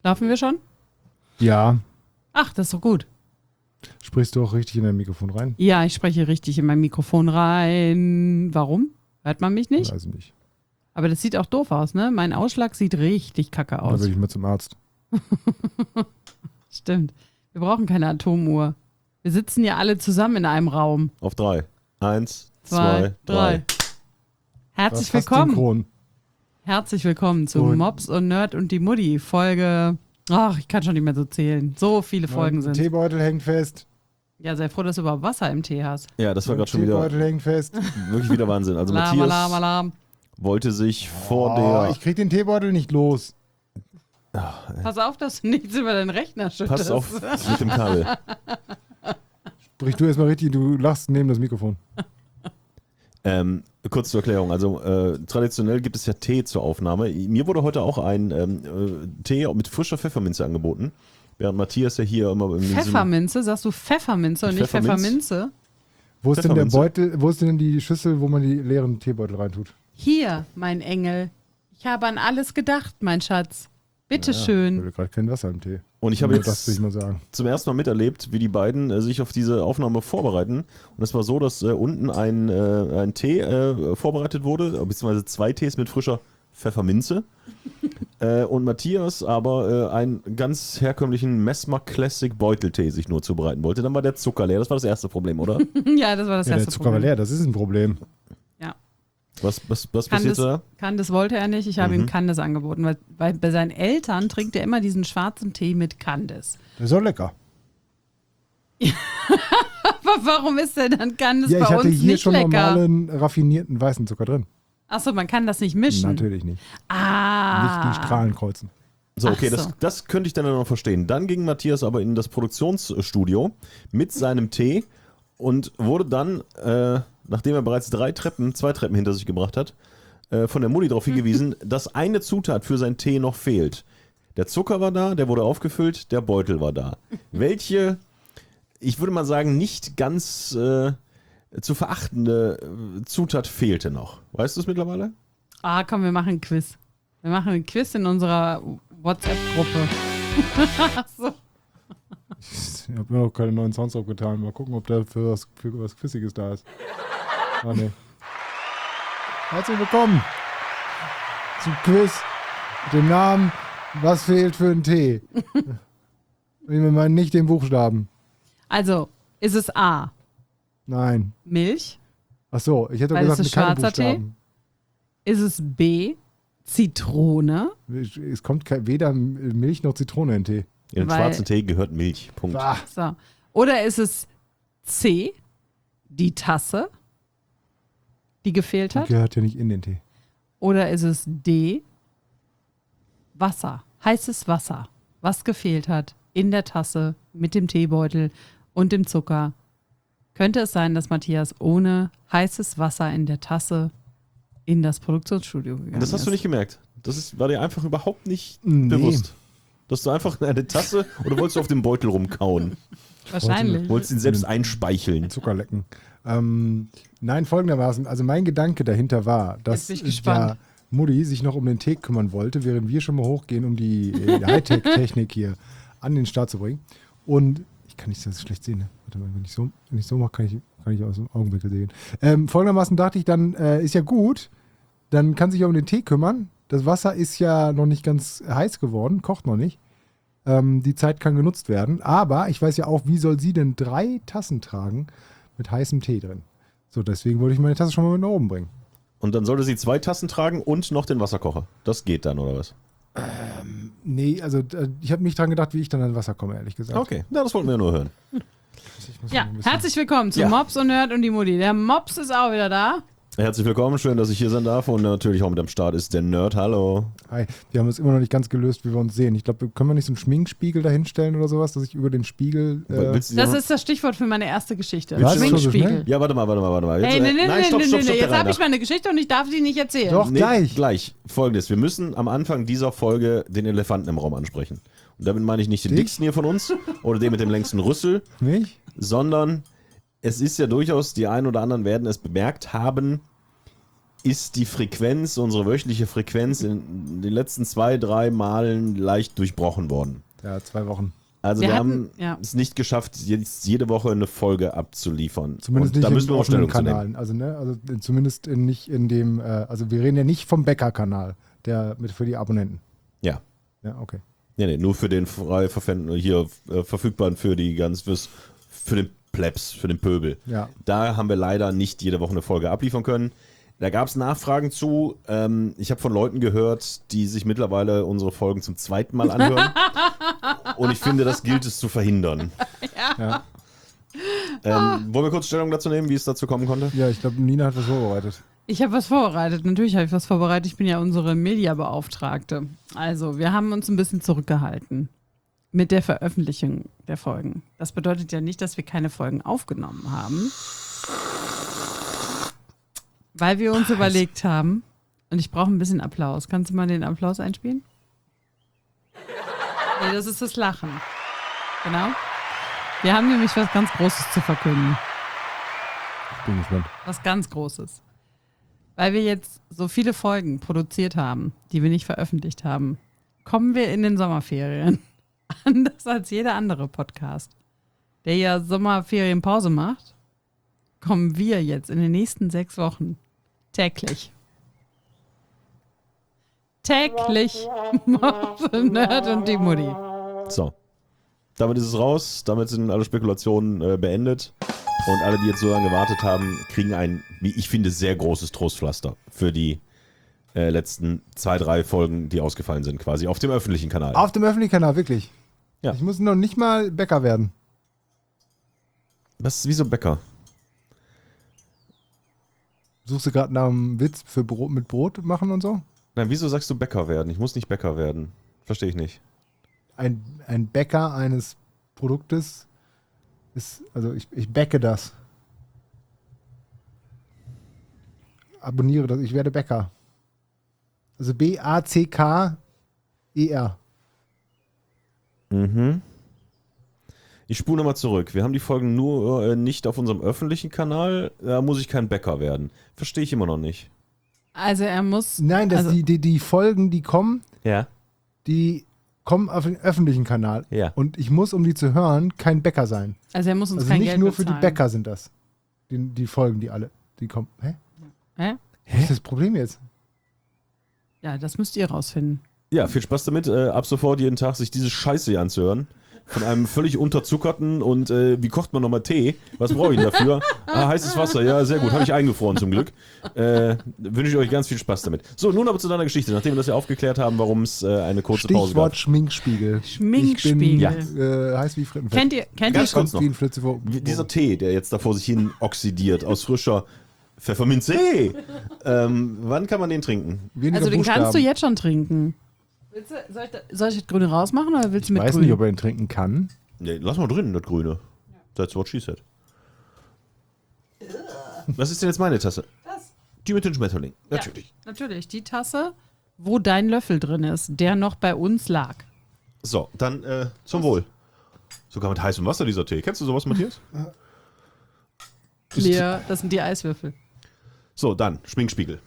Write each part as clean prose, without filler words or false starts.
Laufen wir schon? Ja. Ach, das ist doch gut. Sprichst du auch richtig in dein Mikrofon rein? Ja, ich spreche richtig in mein Mikrofon rein. Warum? Hört man mich nicht? Weiß ich nicht. Aber das sieht auch doof aus, ne? Mein Ausschlag sieht richtig kacke Da aus. will ich mal zum Arzt. Stimmt. Wir brauchen keine Atomuhr. Wir sitzen ja alle zusammen in einem Raum. Auf 3. 1, 2, 2, 3. 3. Herzlich Fast willkommen. synchron. Herzlich willkommen zu Und- Mops und Nerd und die Mutti. Folge. Ach, ich kann schon nicht mehr so zählen. So viele Folgen Mein sind. Teebeutel hängt fest. Ja, sei froh, dass du überhaupt Wasser im Tee hast. Ja, das war gerade schon wieder Teebeutel hängt fest. wirklich wieder Wahnsinn. Also Alarm, Matthias Alarm, Alarm. wollte sich vor Oh, der... ich krieg den Teebeutel nicht los. Pass auf, dass du nichts über deinen Rechner schüttest. Pass auf mit dem Kabel. Sprich du erstmal richtig, du lachst neben das Mikrofon. Kurz zur Erklärung. Also traditionell gibt es ja Tee zur Aufnahme. Mir wurde heute auch ein Tee mit frischer Pfefferminze angeboten. Während Matthias ja hier immer... in diesem- Pfefferminze? Sagst du Pfefferminze und nicht Pfefferminz? Pfefferminze? Wo ist denn der Pfefferminze? Beutel, wo ist denn die Schüssel, wo man die leeren Teebeutel reintut? Hier, mein Engel. Ich habe an alles gedacht, mein Schatz. Ich Bitteschön. will gerade kein Wasser im Tee. Und ich habe Nur das will ich jetzt mal sagen. zum ersten Mal miterlebt, wie die beiden sich auf diese Aufnahme vorbereiten. Und es war so, dass unten ein Tee vorbereitet wurde, beziehungsweise 2 Tees mit frischer Pfefferminze. Und Matthias aber einen ganz herkömmlichen Messmer Classic Beuteltee sich nur zubereiten wollte. Dann war der Zucker leer. Das war das erste Problem, oder? Ja, das war das Ja, der erste Zucker war Problem. leer, das ist ein Problem. Ja. Was passiert da? Candice wollte er nicht. Ich habe ihm Candice angeboten, weil bei seinen Eltern trinkt er immer diesen schwarzen Tee mit Candice. Das ist auch lecker. Aber warum ist der dann Candice Ja, ich bei hatte uns hier nicht schon lecker? normalen, raffinierten weißen Zucker drin. Achso, man kann das nicht mischen. Natürlich nicht. Ah. Nicht die Strahlen kreuzen. So, okay, Ach so. das könnte ich dann noch verstehen. Dann ging Matthias aber in das Produktionsstudio mit seinem Tee und wurde dann, nachdem er bereits 2 Treppen hinter sich gebracht hat, von der Mutti darauf hingewiesen, dass eine Zutat für seinen Tee noch fehlt. Der Zucker war da, der wurde aufgefüllt, der Beutel war da. Welche, ich würde mal sagen, nicht ganz zu verachtende Zutat fehlte noch? Weißt du es mittlerweile? Ah, komm, wir machen ein Quiz. Wir machen ein Quiz in unserer WhatsApp-Gruppe. So. Ich habe mir noch keine neuen Sounds aufgetan. Mal gucken, ob da für was Quissiges da ist. Ah, nee. Herzlich willkommen zum Quiz mit dem Namen Was fehlt für einen Tee? Wir meinen nicht den Buchstaben. Also, ist es A, Nein. Milch? Ach so, ich hätte doch Weil es gesagt, ist keine schwarzer Tee? Buchstaben. Ist es B, Zitrone? Es kommt weder Milch noch Zitrone in den Tee. In den Weil- schwarzen Tee gehört Milch. Punkt. Ah, So. Oder ist es C, die Tasse, die gefehlt die hat? gehört ja nicht in den Tee. Oder ist es D, Wasser, heißes Wasser, was gefehlt hat in der Tasse mit dem Teebeutel und dem Zucker? Könnte es sein, dass Matthias ohne heißes Wasser in der Tasse in das Produktionsstudio gegangen Das hast ist? du nicht gemerkt. War dir einfach überhaupt nicht Nee. bewusst. Dass du einfach eine Tasse oder wolltest du auf dem Beutel rumkauen? Wahrscheinlich. Wolltest ihn selbst einspeicheln? Zucker lecken. Nein, folgendermaßen. Also mein Gedanke dahinter war, dass Jetzt bin ich gespannt. ja Mutti sich noch um den Tee kümmern wollte, während wir schon mal hochgehen, um die Hightech-Technik hier an den Start zu bringen. Und ich kann nicht so schlecht sehen. Ne? Warte mal, wenn ich so mache, kann ich aus dem Augenwinkel sehen. Folgendermaßen dachte ich dann, ist ja gut, dann kann sich um den Tee kümmern. Das Wasser ist ja noch nicht ganz heiß geworden, kocht noch nicht. Die Zeit kann genutzt werden. Aber ich weiß ja auch, wie soll sie denn 3 Tassen tragen mit heißem Tee drin? So, deswegen wollte ich meine Tasse schon mal mit nach oben bringen. Und dann sollte sie 2 Tassen tragen und noch den Wasserkocher. Das geht dann, oder was? Nee, also ich habe nicht dran gedacht, wie ich dann an Wasser komme, ehrlich gesagt. Okay, na, das wollten wir nur hören. Ich muss Ja, noch ein bisschen- herzlich willkommen zu Ja. Mops und Nerd und die Mutti. Der Mops ist auch wieder da. Herzlich willkommen, schön, dass ich hier sein darf. Und natürlich auch mit am Start ist der Nerd. Hallo. Hi, wir haben es immer noch nicht ganz gelöst, wie wir uns sehen. Ich glaube, können wir nicht so einen Schminkspiegel da hinstellen oder sowas, dass ich über den Spiegel... Willst du Das noch- ist das Stichwort für meine erste Geschichte. Was? Schminkspiegel. Ja, warte mal. Jetzt, Hey, nee, stopp, jetzt der habe ich Rainer. meine Geschichte und ich darf die nicht erzählen. Doch, gleich. Gleich. Folgendes. Wir müssen am Anfang dieser Folge den Elefanten im Raum ansprechen. Und damit meine ich nicht den Dich? dicksten hier von uns oder den mit dem längsten Rüssel, Nicht? sondern es ist ja durchaus, die einen oder anderen werden es bemerkt haben, ist die Frequenz, unsere wöchentliche Frequenz in den letzten 2-3 Malen leicht durchbrochen worden. Ja, 2 Wochen. Also Wir wir hatten- haben es nicht geschafft, jetzt jede Woche eine Folge abzuliefern. Zumindest Und nicht da müssen wir im auch Stellung offenen zu nehmen. Kanal. Also zumindest nicht in dem, also wir reden ja nicht vom Bäcker-Kanal, für die Abonnenten. Ja. Ja, okay. Nee, nur für den frei hier verfügbaren für den Plebs, für den Pöbel. Ja. Da haben wir leider nicht jede Woche eine Folge abliefern können. Da gab es Nachfragen zu. Ich habe von Leuten gehört, die sich mittlerweile unsere Folgen zum 2. Mal anhören. Und ich finde, das gilt es zu verhindern. Ja, Wollen wir kurz Stellung dazu nehmen, wie es dazu kommen konnte? ja, ich glaube, Nina hat was vorbereitet. Ich habe was vorbereitet. Natürlich habe ich was vorbereitet. Ich bin ja unsere Mediabeauftragte. Also, wir haben uns ein bisschen zurückgehalten mit der Veröffentlichung der Folgen. Das bedeutet ja nicht, dass wir keine Folgen aufgenommen haben. Weil wir uns überlegt haben, und ich brauche ein bisschen Applaus. Kannst du mal den Applaus einspielen? Nee, das ist das Lachen. Genau. Wir haben nämlich was ganz Großes zu verkünden. Ich bin gespannt. Was ganz Großes. Weil wir jetzt so viele Folgen produziert haben, die wir nicht veröffentlicht haben, kommen wir in den Sommerferien. Anders als jeder andere Podcast, der ja Sommerferienpause macht, kommen wir jetzt in den nächsten 6 Wochen täglich. Täglich Morphe, Nerd und die Mutti. So. Damit ist es raus. Damit sind alle Spekulationen beendet. Und alle, die jetzt so lange gewartet haben, kriegen ein, wie ich finde, sehr großes Trostpflaster für die letzten 2-3 Folgen, die ausgefallen sind, quasi auf dem öffentlichen Kanal. Auf dem öffentlichen Kanal, wirklich. Ja. Ich muss noch nicht mal Bäcker werden. Was ist wieso Bäcker? Suchst du gerade nach einem Witz für Brot mit Brot machen und so? Nein, wieso sagst du Bäcker werden? Ich muss nicht Bäcker werden. Verstehe ich nicht. Ein Bäcker eines Produktes ist, also ich backe das. Abonniere das, ich werde Bäcker. Also B-A-C-K-E-R. Mhm. Ich spule nochmal zurück. Wir haben die Folgen nur nicht auf unserem öffentlichen Kanal. Da muss ich kein Bäcker werden. Verstehe ich immer noch nicht. Also er muss... Nein, also, die Folgen, die kommen auf den öffentlichen Kanal. Ja. Und ich muss, um die zu hören, kein Bäcker sein. also er muss uns Also kein nicht Geld nur für die bezahlen. Bäcker sind das. Die Folgen, die kommen. Hä? Hä? Was ist das Problem jetzt? Ja, das müsst ihr rausfinden. Ja, viel Spaß damit, ab sofort jeden Tag sich diese Scheiße hier anzuhören. Von einem völlig unterzuckerten und wie kocht man nochmal Tee? Was brauche ich denn dafür? Heißes Wasser, ja, sehr gut. Habe ich eingefroren zum Glück. Wünsche ich euch ganz viel Spaß damit. So, nun aber zu deiner Geschichte, nachdem wir das ja aufgeklärt haben, warum es eine kurze Pause Stichwort gab. Schminkspiegel. Schminkspiegel. Ich bin heiß wie Frittenfett. Kennt ihr Ganz kurz noch. Wie ein Flitze vor. Dieser Tee, der jetzt da vor sich hin oxidiert, aus frischer Pfefferminze. Hey! Wann kann man den trinken? Weniger Also den kannst du Buchstaben. jetzt schon trinken. Soll ich das Grüne rausmachen oder willst du Ich mit weiß Grün? nicht, ob er ihn trinken kann. Nee, lass mal drin, das Grüne. That's what she said. Was ist denn jetzt meine Tasse? Das. Die mit den Schmetterling. Natürlich. Ja, natürlich. Die Tasse, wo dein Löffel drin ist, der noch bei uns lag. So, dann zum Wohl. Sogar mit heißem Wasser dieser Tee. Kennst du sowas, Matthias? Leer, das sind die Eiswürfel. So, dann Schminkspiegel.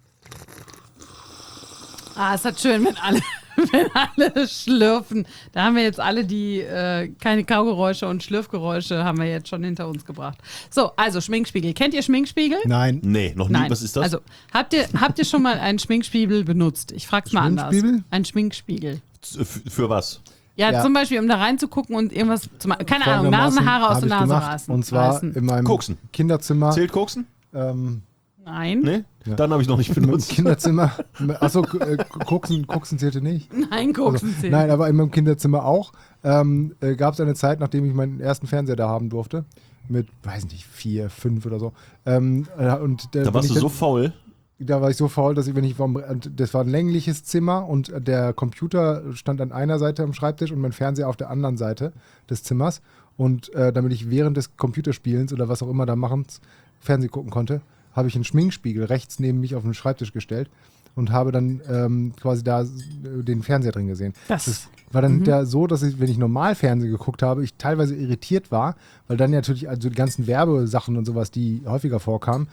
Ist das schön, wenn alle schlürfen. Da haben wir jetzt alle die keine Kaugeräusche und Schlürfgeräusche haben wir jetzt schon hinter uns gebracht. So, also Schminkspiegel. Kennt ihr Schminkspiegel? Nein. Nee, noch nie. Nein. Was ist das? Also, habt ihr schon mal einen Schminkspiegel benutzt? Ich frag's mal anders. Schminkspiegel? Ein Schminkspiegel. Für was? Ja, Ja. zum Beispiel, um da reinzugucken und irgendwas zu machen. Keine Ahnung, Folgendermaßen Nasenhaare aus habe der ich Nase gemacht. reißen. Und zwar in meinem Koksen. Kinderzimmer. Zählt Koksen? Nein, Nee? Ja. Dann habe ich noch nicht In meinem benutzt. Kinderzimmer. Achso, Koksen zählte nicht. nein, Koksen zählt. Nein, aber in meinem Kinderzimmer auch. Gab es eine Zeit, nachdem ich meinen ersten Fernseher da haben durfte. Mit, weiß nicht, 4, 5 oder so. Und Da warst du so faul. Da war ich so faul, dass das war ein längliches Zimmer und der Computer stand an einer Seite am Schreibtisch und mein Fernseher auf der anderen Seite des Zimmers. Und damit ich während des Computerspielens oder was auch immer da machen, Fernsehen gucken konnte, habe ich einen Schminkspiegel rechts neben mich auf den Schreibtisch gestellt und habe dann quasi da den Fernseher drin gesehen. Das war dann hinterher so, dass ich, wenn ich normal Fernsehen geguckt habe, ich teilweise irritiert war, weil dann natürlich also die ganzen Werbesachen und sowas, die häufiger vorkamen,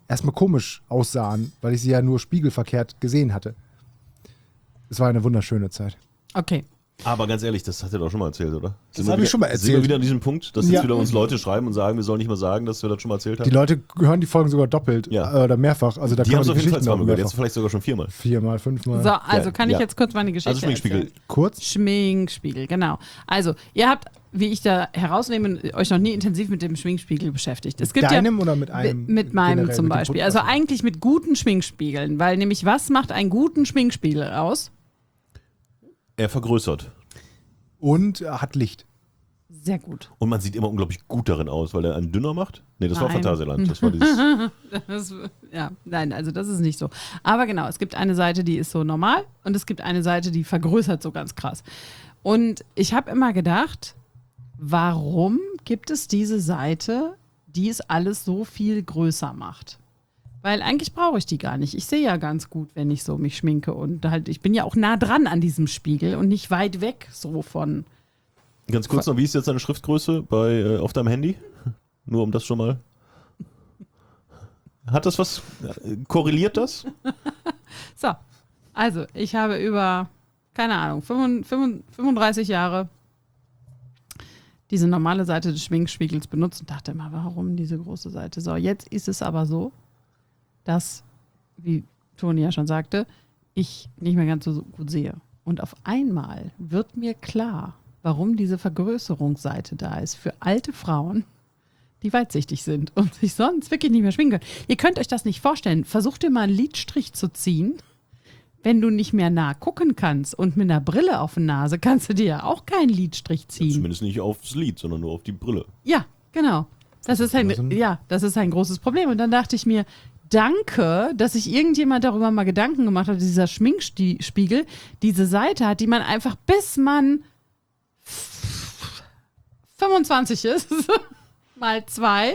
erstmal komisch aussahen, weil ich sie ja nur spiegelverkehrt gesehen hatte. Es war eine wunderschöne Zeit. Okay. Aber ganz ehrlich, das hat er doch schon mal erzählt, oder? Habe ich schon mal Sind wir erzählt. wieder an diesem Punkt, dass jetzt wieder uns Leute schreiben und sagen, wir sollen nicht mal sagen, dass wir das schon mal erzählt haben? Die Leute hören die Folgen sogar doppelt oder mehrfach. Also da Die kann haben es man auf jeden Fall Geschichten zweimal auch gehört, mehrfach. jetzt vielleicht sogar schon 4-mal. 4-mal, 5-mal. So, also kann ich Ja. jetzt kurz meine Geschichte Also Schminkspiegel. erzählen? Kurz? Schminkspiegel, genau. Also, ihr habt, wie ich da herausnehme, euch noch nie intensiv mit dem Schminkspiegel beschäftigt. Es gibt Deinem ja, oder mit einem? Mit meinem generell, zum mit dem Beispiel. Podcast? Also eigentlich mit guten Schminkspiegeln, weil nämlich was macht einen guten Schminkspiegel aus? Er vergrößert. Und hat Licht. Sehr gut. Und man sieht immer unglaublich gut darin aus, weil er einen dünner macht. Nee, das war Nein. Phantasialand. Das war dieses. Nein, also das ist nicht so. Aber genau, es gibt eine Seite, die ist so normal und es gibt eine Seite, die vergrößert so ganz krass. Und ich habe immer gedacht, warum gibt es diese Seite, die es alles so viel größer macht? Weil eigentlich brauche ich die gar nicht. Ich sehe ja ganz gut, wenn ich so mich schminke und halt, ich bin ja auch nah dran an diesem Spiegel und nicht weit weg so von. Ganz kurz noch, wie ist jetzt deine Schriftgröße auf deinem Handy? Nur um das schon mal. Hat das was? Korreliert das? So, also ich habe über, keine Ahnung, 35 Jahre diese normale Seite des Schminkspiegels benutzt und dachte immer, warum diese große Seite? So, jetzt ist es aber so, dass, wie Toni ja schon sagte, ich nicht mehr ganz so gut sehe. Und auf einmal wird mir klar, warum diese Vergrößerungsseite da ist für alte Frauen, die weitsichtig sind und sich sonst wirklich nicht mehr schminken können. Ihr könnt euch das nicht vorstellen. Versucht dir mal einen Lidstrich zu ziehen, wenn du nicht mehr nah gucken kannst und mit einer Brille auf der Nase kannst du dir ja auch keinen Lidstrich ziehen. Zumindest nicht aufs Lid, sondern nur auf die Brille. Ja, genau. Das ist ein großes Problem. Und dann dachte ich mir, danke, dass sich irgendjemand darüber mal Gedanken gemacht hat, dieser Schminkspiegel diese Seite hat, die man einfach bis man 25 ist, mal 2,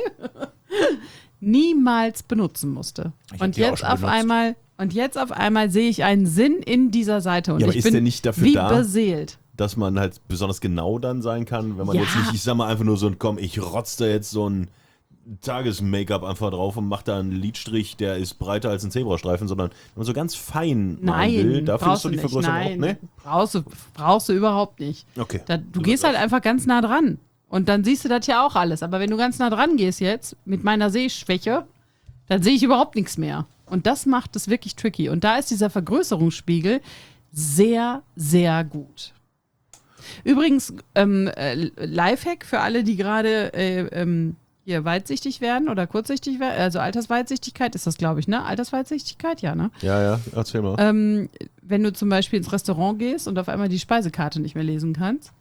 niemals benutzen musste. Und jetzt auf einmal sehe ich einen Sinn in dieser Seite und Ja, aber ich ist bin der nicht dafür wie da? beseelt. Dass man halt besonders genau dann sein kann, wenn man Ja. jetzt nicht, ich sag mal einfach nur so ein, komm, ich rotz da jetzt so ein Tages-Make-up einfach drauf und mach da einen Lidstrich, der ist breiter als ein Zebrastreifen, sondern wenn man so ganz fein malen will, dafür brauchst ist doch die du nicht. Vergrößerung Nein, auch, ne? brauchst du überhaupt nicht. Okay. Du gehst halt einfach ganz nah dran. Und dann siehst du das ja auch alles. Aber wenn du ganz nah dran gehst jetzt, mit meiner Sehschwäche, dann sehe ich überhaupt nichts mehr. Und das macht es wirklich tricky. Und da ist dieser Vergrößerungsspiegel sehr, sehr gut. Übrigens, Lifehack für alle, die gerade hier weitsichtig werden oder kurzsichtig werden, also Altersweitsichtigkeit ist das, glaube ich, ne? Altersweitsichtigkeit, ja, ne? Ja, erzähl mal. Wenn du zum Beispiel ins Restaurant gehst und auf einmal die Speisekarte nicht mehr lesen kannst,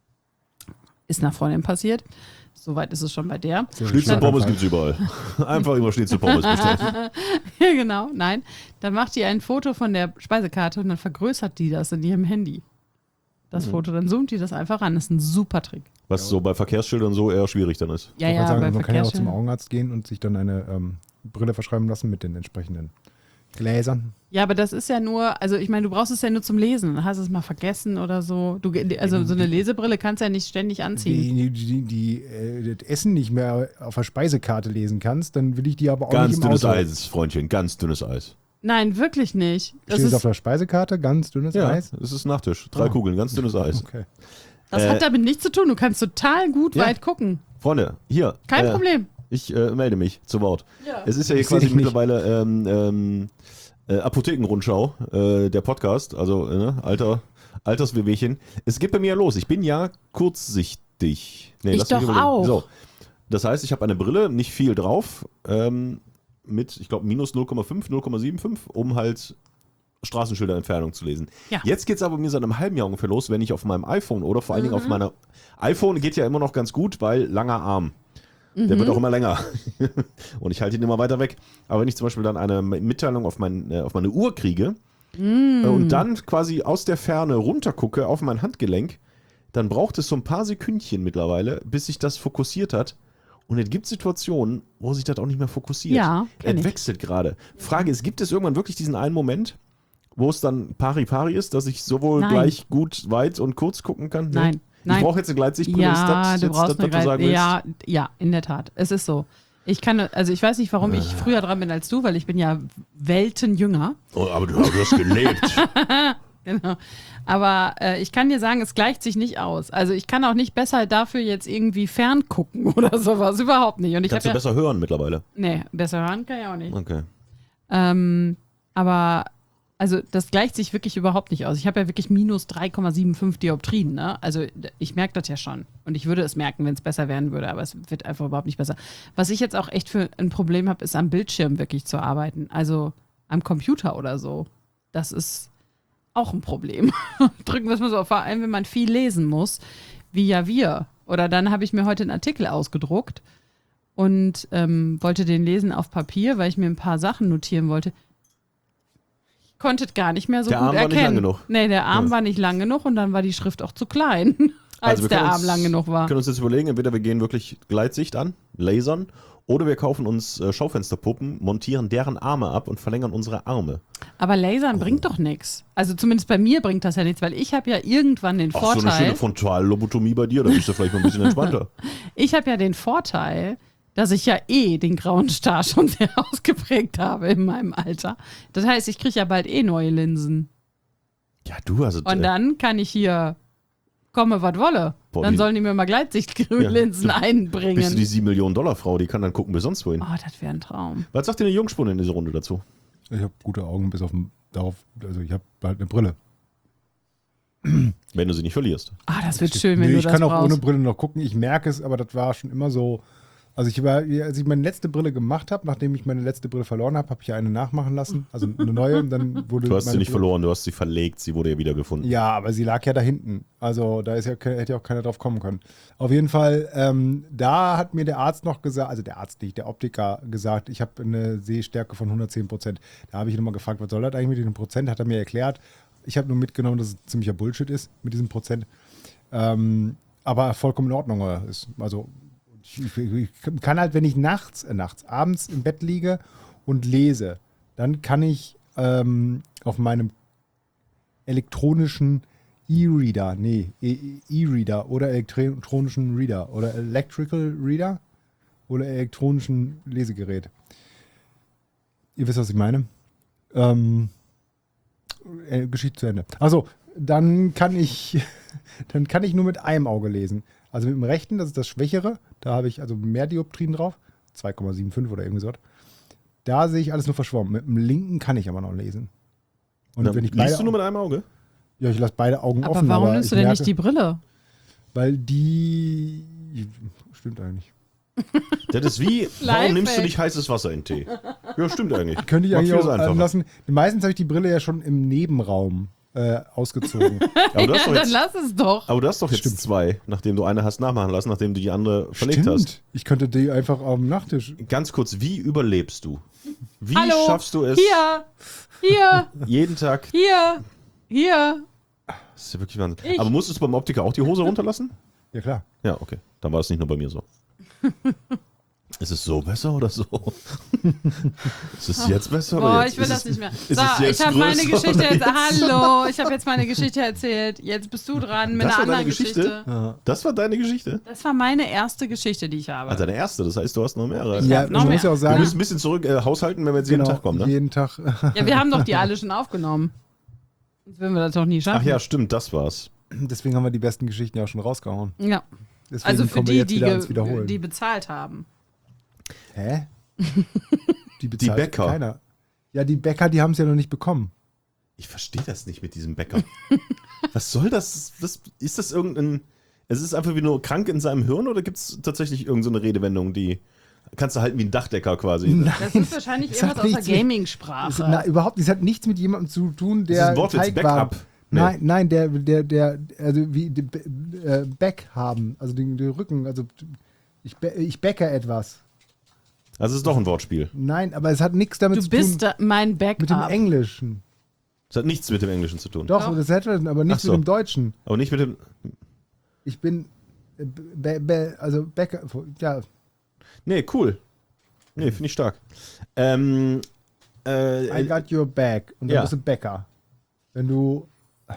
ist einer Freundin passiert. Soweit ist es schon bei der. Schnitzelpommes gibt's überall. Einfach immer Schnitzelpommes bestellen. Ja, genau, nein. Dann macht die ein Foto von der Speisekarte und dann vergrößert die das in ihrem Handy. Das Foto, dann zoomt die das einfach an. Das ist ein super Trick. Was so bei Verkehrsschildern so eher schwierig dann ist. Ja, Ich wollte sagen, bei man kann ja auch zum Verkehrsschildern. Augenarzt gehen und sich dann eine Brille verschreiben lassen mit den entsprechenden Gläsern. Ja, aber das ist ja nur, also ich meine, du brauchst es ja nur zum Lesen. Hast es mal vergessen oder so. Also so eine Lesebrille kannst du ja nicht ständig anziehen. Das Essen nicht mehr auf der Speisekarte lesen kannst, dann will ich die aber auch Ganz nicht im dünnes Auto. Eis, Freundchen, ganz dünnes Eis. Nein, wirklich nicht. Das, Steht es auf ist, der Speisekarte? Ganz dünnes Ja, Eis? das ist Nachtisch. 3 Kugeln, ganz dünnes Eis. Okay. das hat damit nichts zu tun. Du kannst total gut Ja. weit gucken. Freunde, hier. Kein Problem. Ich melde mich zu Wort. Ja. Es ist ja hier Ich seh quasi dich nicht. mittlerweile Apothekenrundschau, der Podcast, also Alterswehwehchen. Es geht bei mir ja los. Ich bin ja kurzsichtig. Nee, Ich lass mich doch überlegen. auch. So. Das heißt, ich habe eine Brille, nicht viel drauf, mit, ich glaube, minus 0,5, 0,75, um halt Straßenschilderentfernung zu lesen. Ja. Jetzt geht es aber mir seit einem halben Jahr ungefähr los, wenn ich auf meinem iPhone oder vor allen Dingen auf meiner iPhone geht ja immer noch ganz gut, weil langer Arm. Der wird auch immer länger. Und ich halte ihn immer weiter weg. Aber wenn ich zum Beispiel dann eine Mitteilung auf meine Uhr kriege und dann quasi aus der Ferne runtergucke auf mein Handgelenk, dann braucht es so ein paar Sekündchen mittlerweile, bis sich das fokussiert hat. Und es gibt Situationen, wo sich das auch nicht mehr fokussiert. Ja, kenn Es ich. wechselt gerade. Frage ist, gibt es irgendwann wirklich diesen einen Moment, wo es dann pari-pari ist, dass ich sowohl Nein. gleich gut weit und kurz gucken kann? Nein. Ich brauche jetzt eine Gleitsichtbrille. Ja, ist das du jetzt brauchst das, was eine du sagen willst? ja, in der Tat. Es ist so. Ich weiß nicht, warum ich früher dran bin als du, weil ich bin ja Welten jünger. Oh, aber du hast gelebt. Genau. Aber ich kann dir sagen, es gleicht sich nicht aus. Also ich kann auch nicht besser dafür jetzt irgendwie ferngucken oder sowas. Überhaupt nicht. Und ich Kannst du besser hören mittlerweile? Nee, besser hören kann ich auch nicht. Okay. Aber also das gleicht sich wirklich überhaupt nicht aus. Ich habe ja wirklich minus 3,75 Dioptrien. Ne? Also ich merke das ja schon. Und ich würde es merken, wenn es besser werden würde. Aber es wird einfach überhaupt nicht besser. Was ich jetzt auch echt für ein Problem habe, ist am Bildschirm wirklich zu arbeiten. Also am Computer oder so. Das ist auch ein Problem. Drücken wir es mal so auf. Vor allem, wenn man viel lesen muss, wie ja wir. Oder dann habe ich mir heute einen Artikel ausgedruckt und wollte den lesen auf Papier, weil ich mir ein paar Sachen notieren wollte. Ich konnte es gar nicht mehr so Der gut Arm war erkennen. nicht lang genug. Nee, der Arm war nicht lang genug und dann war die Schrift auch zu klein, als wir der können Arm uns- lang genug war. Wir können uns jetzt überlegen, entweder wir gehen wirklich Gleitsicht an, lasern, oder wir kaufen uns Schaufensterpuppen, montieren deren Arme ab und verlängern unsere Arme. Aber Lasern bringt doch nichts. Also zumindest bei mir bringt das ja nichts, weil ich habe ja irgendwann den Ach, so eine Vorteil. schöne Frontallobotomie bei dir, da bist du vielleicht mal ein bisschen entspannter. Ich habe ja den Vorteil, dass ich ja den grauen Star schon sehr ausgeprägt habe in meinem Alter. Das heißt, ich kriege ja bald neue Linsen. Ja, du hast es. Und dann kann ich hier komme, was wolle. Boah, Dann wie- sollen die mir mal Gleitsichtlinsen Ja, einbringen. bist du die 7 Millionen Dollar Frau, die kann dann gucken bis sonst wohin. Oh, das wäre ein Traum. Was sagt dir eine Jungspunde in dieser Runde dazu? Ich habe gute Augen bis auf darauf, also ich habe halt eine Brille. Wenn du sie nicht verlierst. Ah, das wird schön, wenn Nee, du ich das kann auch brauchst. ohne Brille noch gucken. Ich merke es, aber das war schon immer so. Also als ich meine letzte Brille gemacht habe, nachdem ich meine letzte Brille verloren habe, habe ich ja eine nachmachen lassen. Also eine neue. Und dann wurde Du hast sie meine nicht Brille- verloren, du hast sie verlegt, sie wurde ja wieder gefunden. Ja, aber sie lag ja da hinten. Also da ist ja, hätte ja auch keiner drauf kommen können. Auf jeden Fall, da hat mir der Arzt noch gesagt, also der Arzt nicht, der Optiker gesagt, ich habe eine Sehstärke von 110%. Da habe ich ihn nochmal gefragt, was soll das eigentlich mit diesem Prozent? Hat er mir erklärt. Ich habe nur mitgenommen, dass es ziemlicher Bullshit ist mit diesem Prozent. Aber vollkommen in Ordnung ist. Also ich kann halt, wenn ich abends im Bett liege und lese, dann kann ich auf meinem elektronischen E-Reader oder elektronischen Reader oder Electrical Reader oder elektronischen Lesegerät. Ihr wisst, was ich meine. Geschichte zu Ende. Also, dann kann ich nur mit einem Auge lesen. Also mit dem rechten, das ist das Schwächere, da habe ich also mehr Dioptrien drauf, 2,75 oder irgendwie so. Da sehe ich alles nur verschwommen. Mit dem linken kann ich aber noch lesen. Und Na, wenn ich liest du nur mit einem Auge? Ja, ich lasse beide Augen Aber offen. warum aber nimmst ich du denn merke, nicht die Brille? Weil die... Stimmt eigentlich. Das ist wie, warum Lifehack. nimmst du nicht heißes Wasser in Tee? Ja, stimmt eigentlich. Könnte ich Macht eigentlich vieles auch einfacher. anlassen. Meistens habe ich die Brille ja schon im Nebenraum ausgezogen. Aber du hast doch Dann jetzt, lass es doch. aber du hast doch jetzt Stimmt. 2, nachdem du eine hast nachmachen lassen, nachdem du die andere verlegt hast. Ich könnte die einfach am Nachttisch... Ganz kurz, wie überlebst du? Wie Hallo, schaffst du es hier, jeden Tag? hier. Das ist ja wirklich Wahnsinn. Ich- Aber musstest du beim Optiker auch die Hose runterlassen? Ja, klar. Ja, okay. Dann war es nicht nur bei mir so. Ist es so besser oder so? Ist es jetzt besser oder Boah, jetzt? ich will Ist das es- nicht mehr. ist So, es jetzt ich habe meine größer Geschichte oder jetzt. jetzt? Hallo, ich habe jetzt meine Geschichte erzählt. Jetzt bist du dran mit Das einer war deine anderen Geschichte. Ja. Das war deine Geschichte? Das war meine erste Geschichte, die ich habe. Also deine erste, das heißt, du hast noch mehrere. Ich Ja, hab noch man muss mehr. ja auch Wir sagen, müssen ein bisschen zurück haushalten, wenn wir jetzt jeden Tag kommen, ne? jeden Tag. Ja, wir haben doch die alle schon aufgenommen. Sonst würden wir das doch nie schaffen. Ach ja, stimmt, das war's. Deswegen haben wir die besten Geschichten ja auch schon rausgehauen. Ja. Deswegen Also für kommen wir die, jetzt wieder ans die Wiederholen. die bezahlt haben. Hä? Die bezahlt Bäcker. keiner. Ja, die Bäcker, die haben es ja noch nicht bekommen. Ich verstehe das nicht mit diesem Bäcker. Was soll das? Ist das irgendein... Es ist einfach wie nur krank in seinem Hirn oder gibt es tatsächlich irgendeine Redewendung, die... Kannst du halten wie ein Dachdecker quasi. Das ist wahrscheinlich Es hat irgendwas aus der nichts mit- Gaming-Sprache. Na, überhaupt nicht. Es hat nichts mit jemandem zu tun, der Das ist ein Wortwitz, Teig Backup. war. Nee. Nein, der, also wie Back haben, also den Rücken, also ich bäcke etwas. Also es ist doch ein Wortspiel. Nein, aber es hat nichts damit Du zu tun bist mein mit dem Backup. Englischen. Es hat nichts mit dem Englischen zu tun. Doch, Doch. das hätte aber nichts Ach so. mit dem Deutschen. Aber nicht mit dem... Ich bin also Bäcker, ja, Nee, cool. Nee, finde ich stark. I got your back. Und dann Ja. bist du Bäcker. Wenn du...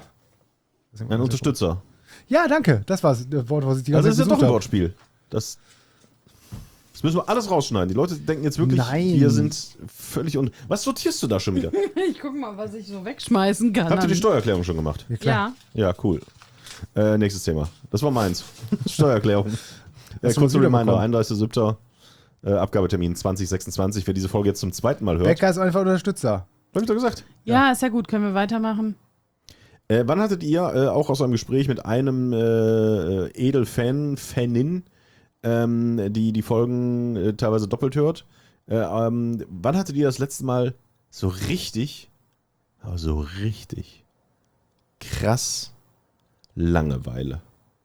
Ein Unterstützer. Ja, danke. Das war's. Das Wort, was ich die Also ganze es ist ja Zeit doch ein gesucht Wortspiel. Das Das müssen wir alles rausschneiden. Die Leute denken jetzt wirklich, Nein. wir sind völlig Was sortierst du da schon wieder? Ich guck mal, was ich so wegschmeißen kann. Habt ihr die Steuererklärung schon gemacht? Ja, klar. Ja. Ja, cool. Nächstes Thema. Das war meins. Steuererklärung. Hast du Kurzer was Reminder, wiederbekommen? 31.07. Abgabetermin 2026. Wer diese Folge jetzt zum zweiten Mal hört. Becker ist einfach Unterstützer. Hab ich doch gesagt. Ja, ist ja gut. Können wir weitermachen? Wann hattet ihr, auch aus einem Gespräch mit einem Fanin, die Folgen teilweise doppelt hört, wann hattet ihr das letzte Mal so richtig krass Langeweile?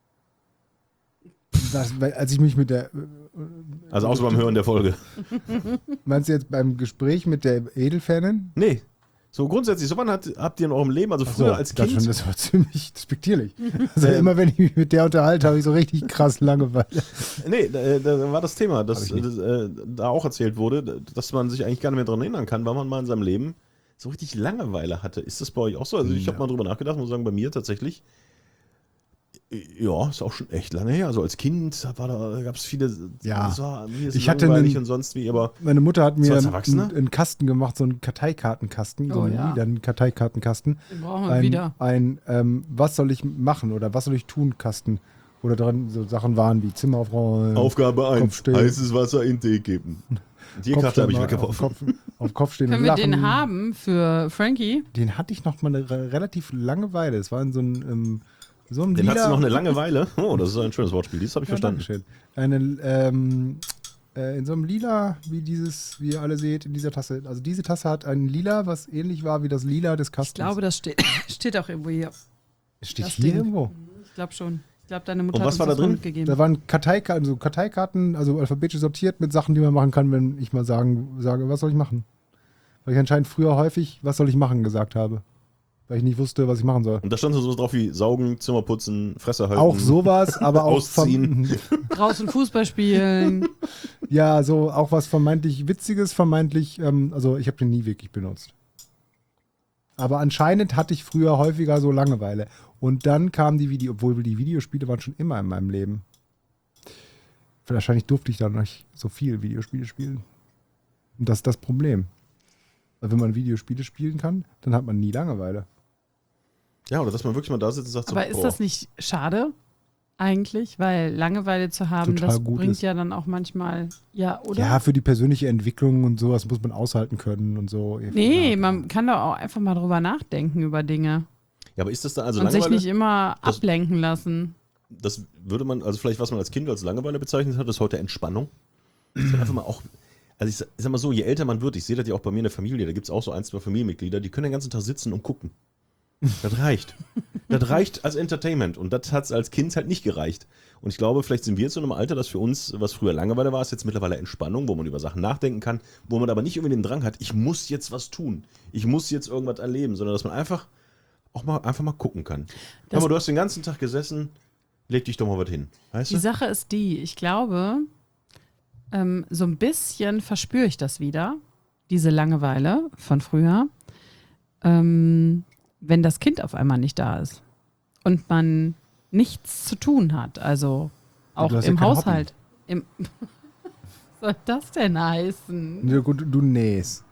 Als ich mich mit der. Also außer beim Hören der Folge. Meinst du jetzt beim Gespräch mit der Edelfanin? Nee. So grundsätzlich, so wann habt ihr in eurem Leben, also früher als das Kind? schon, das war ziemlich despektierlich. Also immer wenn ich mich mit der unterhalte, habe ich so richtig krass Langeweile. Nee, da war das Thema, dass Hab ich nicht. da auch erzählt wurde, dass man sich eigentlich gar nicht mehr daran erinnern kann, weil man mal in seinem Leben so richtig Langeweile hatte. Ist das bei euch auch so? Also ich habe mal drüber nachgedacht, muss sagen, bei mir tatsächlich, ja, ist auch schon echt lange her. Also als Kind gab es viele, Ja. mir ist Ich hatte langweilig einen- und sonst wie, aber Meine Mutter hat So mir als Erwachsener? einen Kasten gemacht, so einen Karteikartenkasten, so Oh, einen ja. lilanen Karteikartenkasten. Den brauchen wir wieder. Was soll ich machen oder was soll ich tun Kasten, wo da drin so Sachen waren wie Zimmer aufräumen, Aufgabe 1, Kopfstehen. heißes Wasser in Tee geben. Die Karte habe ich weggeworfen. Auf Kopf stehen Können und wir lachen. den haben für Frankie? Den hatte ich noch mal eine relativ lange Weile. Es war in so einem Den hast du noch eine Langeweile. Oh, das ist ein schönes Wortspiel. Das habe ich Ja, verstanden. Dankeschön. In so einem Lila, wie ihr alle seht, in dieser Tasse. Also diese Tasse hat ein Lila, was ähnlich war wie das Lila des Ich Kastens. glaube, das steht auch irgendwo hier. es steht das hier Ding. irgendwo. Ich glaube schon. Ich glaube, deine Mutter Und was hat war uns da das mal drin? mitgegeben. Da waren Karteikarten, also alphabetisch sortiert mit Sachen, die man machen kann, wenn ich mal sage, was soll ich machen? Weil ich anscheinend früher häufig, was soll ich machen, gesagt habe. Weil ich nicht wusste, was ich machen soll. Und da stand so drauf wie Saugen, Zimmer putzen, Fresse halten. Auch sowas, aber auch Ausziehen. Draußen Fußball spielen. Ja, so auch was vermeintlich Witziges, also ich habe den nie wirklich benutzt. Aber anscheinend hatte ich früher häufiger so Langeweile. Und dann kam obwohl die Videospiele waren schon immer in meinem Leben. Wahrscheinlich durfte ich dann nicht so viel Videospiele spielen. Und das ist das Problem. Weil wenn man Videospiele spielen kann, dann hat man nie Langeweile. Ja, oder dass man wirklich mal da sitzt und sagt Aber so, ist boah, das nicht schade eigentlich? Weil Langeweile zu haben, Total das gut bringt ist. ja dann auch manchmal, ja, oder? Ja, für die persönliche Entwicklung und sowas muss man aushalten können und so. Nee, Ja. man kann doch auch einfach mal drüber nachdenken über Dinge. Ja, aber ist das dann also und sich Langeweile? nicht immer Das- ablenken lassen. Das würde man, also vielleicht was man als Kind als Langeweile bezeichnet hat, ist heute Entspannung. Das wird einfach mal auch, also ich sag mal so, je älter man wird, ich sehe das ja auch bei mir in der Familie, da gibt es auch so 1, 2 Familienmitglieder, die können den ganzen Tag sitzen und gucken. Das reicht. Das reicht als Entertainment und das hat es als Kind halt nicht gereicht. Und ich glaube, vielleicht sind wir jetzt so in einem Alter, dass für uns, was früher Langeweile war, ist jetzt mittlerweile Entspannung, wo man über Sachen nachdenken kann, wo man aber nicht irgendwie den Drang hat, ich muss jetzt was tun, ich muss jetzt irgendwas erleben, sondern dass man einfach mal gucken kann. Das- Aber du hast den ganzen Tag gesessen, leg dich doch mal was hin. Weißt Die du? Sache ist die, ich glaube, so ein bisschen verspüre ich das wieder, diese Langeweile von früher, wenn das Kind auf einmal nicht da ist und man nichts zu tun hat. Also auch du hast ja im kein Haushalt. Was soll das denn heißen? Ja, gut, du nähst.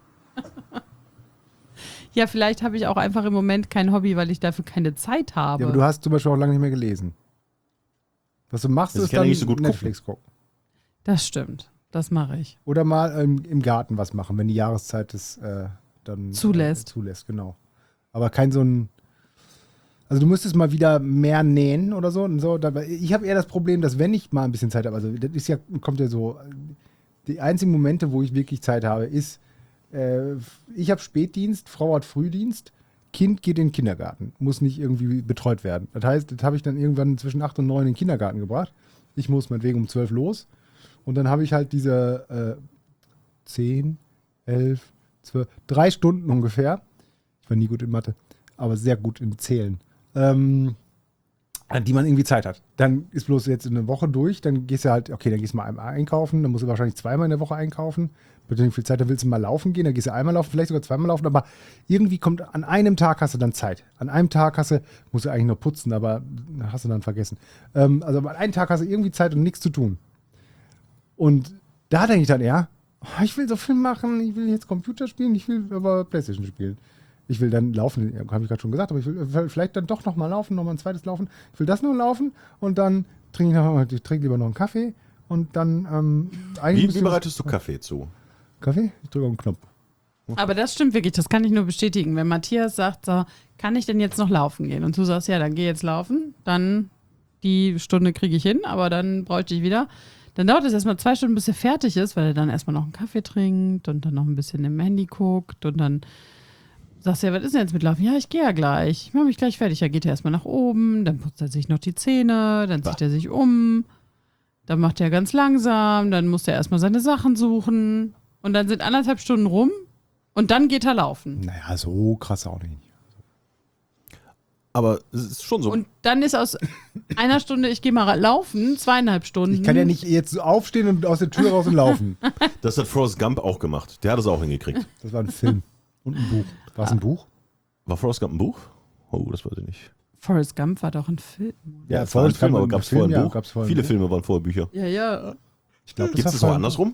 Ja, vielleicht habe ich auch einfach im Moment kein Hobby, weil ich dafür keine Zeit habe. Ja, aber du hast zum Beispiel auch lange nicht mehr gelesen. Was du machst, Also ich ist kann ja dann nicht so gut Netflix gucken. Das stimmt. Das mache ich. Oder mal im Garten was machen, wenn die Jahreszeit es dann Zulässt. Genau. Aber kein so ein. Also du müsstest mal wieder mehr nähen oder so. Und so. Ich habe eher das Problem, dass wenn ich mal ein bisschen Zeit habe, also das ist ja, kommt ja so, die einzigen Momente, wo ich wirklich Zeit habe, ist, ich habe Spätdienst, Frau hat Frühdienst, Kind geht in den Kindergarten, muss nicht irgendwie betreut werden. Das heißt, das habe ich dann irgendwann zwischen 8 und 9 in den Kindergarten gebracht. Ich muss meinetwegen um 12 los. Und dann habe ich halt diese 10, 11, 12, 3 Stunden ungefähr. Ich war nie gut in Mathe, aber sehr gut in Zählen. Die man irgendwie Zeit hat. Dann ist bloß jetzt eine Woche durch, dann gehst du halt, okay, dann gehst du mal einmal einkaufen, dann musst du wahrscheinlich zweimal in der Woche einkaufen. Mit nicht viel Zeit, dann willst du mal laufen gehen, dann gehst du einmal laufen, vielleicht sogar zweimal laufen, aber irgendwie kommt, an einem Tag hast du dann Zeit. An einem Tag musst du eigentlich nur putzen, aber hast du dann vergessen. Also an einem Tag hast du irgendwie Zeit und nichts zu tun. Und Da denke ich dann eher, ich will so viel machen, ich will jetzt Computer spielen, ich will aber Playstation spielen. Ich will dann laufen, habe ich gerade schon gesagt, aber ich will vielleicht dann doch nochmal laufen, nochmal ein zweites Laufen. Ich will das nur laufen und dann trinke ich lieber noch einen Kaffee und dann Wie bereitest du Kaffee zu? Kaffee? Ich drücke auf den Knopf. Aber das stimmt wirklich, das kann ich nur bestätigen. Wenn Matthias sagt, so, kann ich denn jetzt noch laufen gehen? Und du sagst, ja, dann geh jetzt laufen, dann die Stunde kriege ich hin, aber dann bräuchte ich wieder. Dann dauert es erstmal 2 Stunden, bis er fertig ist, weil er dann erstmal noch einen Kaffee trinkt und dann noch ein bisschen im Handy guckt und dann sagst du, ja, was ist denn jetzt mit Laufen? Ja, ich gehe ja gleich. Ich mache mich gleich fertig. Ja, geht er erstmal nach oben, dann putzt er sich noch die Zähne, dann zieht er sich um, dann macht er ganz langsam, dann muss er erstmal seine Sachen suchen und dann sind 1,5 Stunden rum und dann geht er laufen. Naja, so krass auch nicht. Aber es ist schon so. Und dann ist aus 1 Stunde, ich gehe mal laufen, 2,5 Stunden. Ich kann ja nicht jetzt aufstehen und aus der Tür raus und laufen. Das hat Forrest Gump auch gemacht. Der hat es auch hingekriegt. Das war ein Film und ein Buch. War es ein Buch? War Forrest Gump ein Buch? Oh, das weiß ich nicht. Forrest Gump war doch ein Film. Ja, es war ein Film, aber gab es vorher ein Buch? gab's vorher ein Viele Buch. Filme waren vorher Bücher. Ja. Ich glaube, Gibt es das auch andersrum?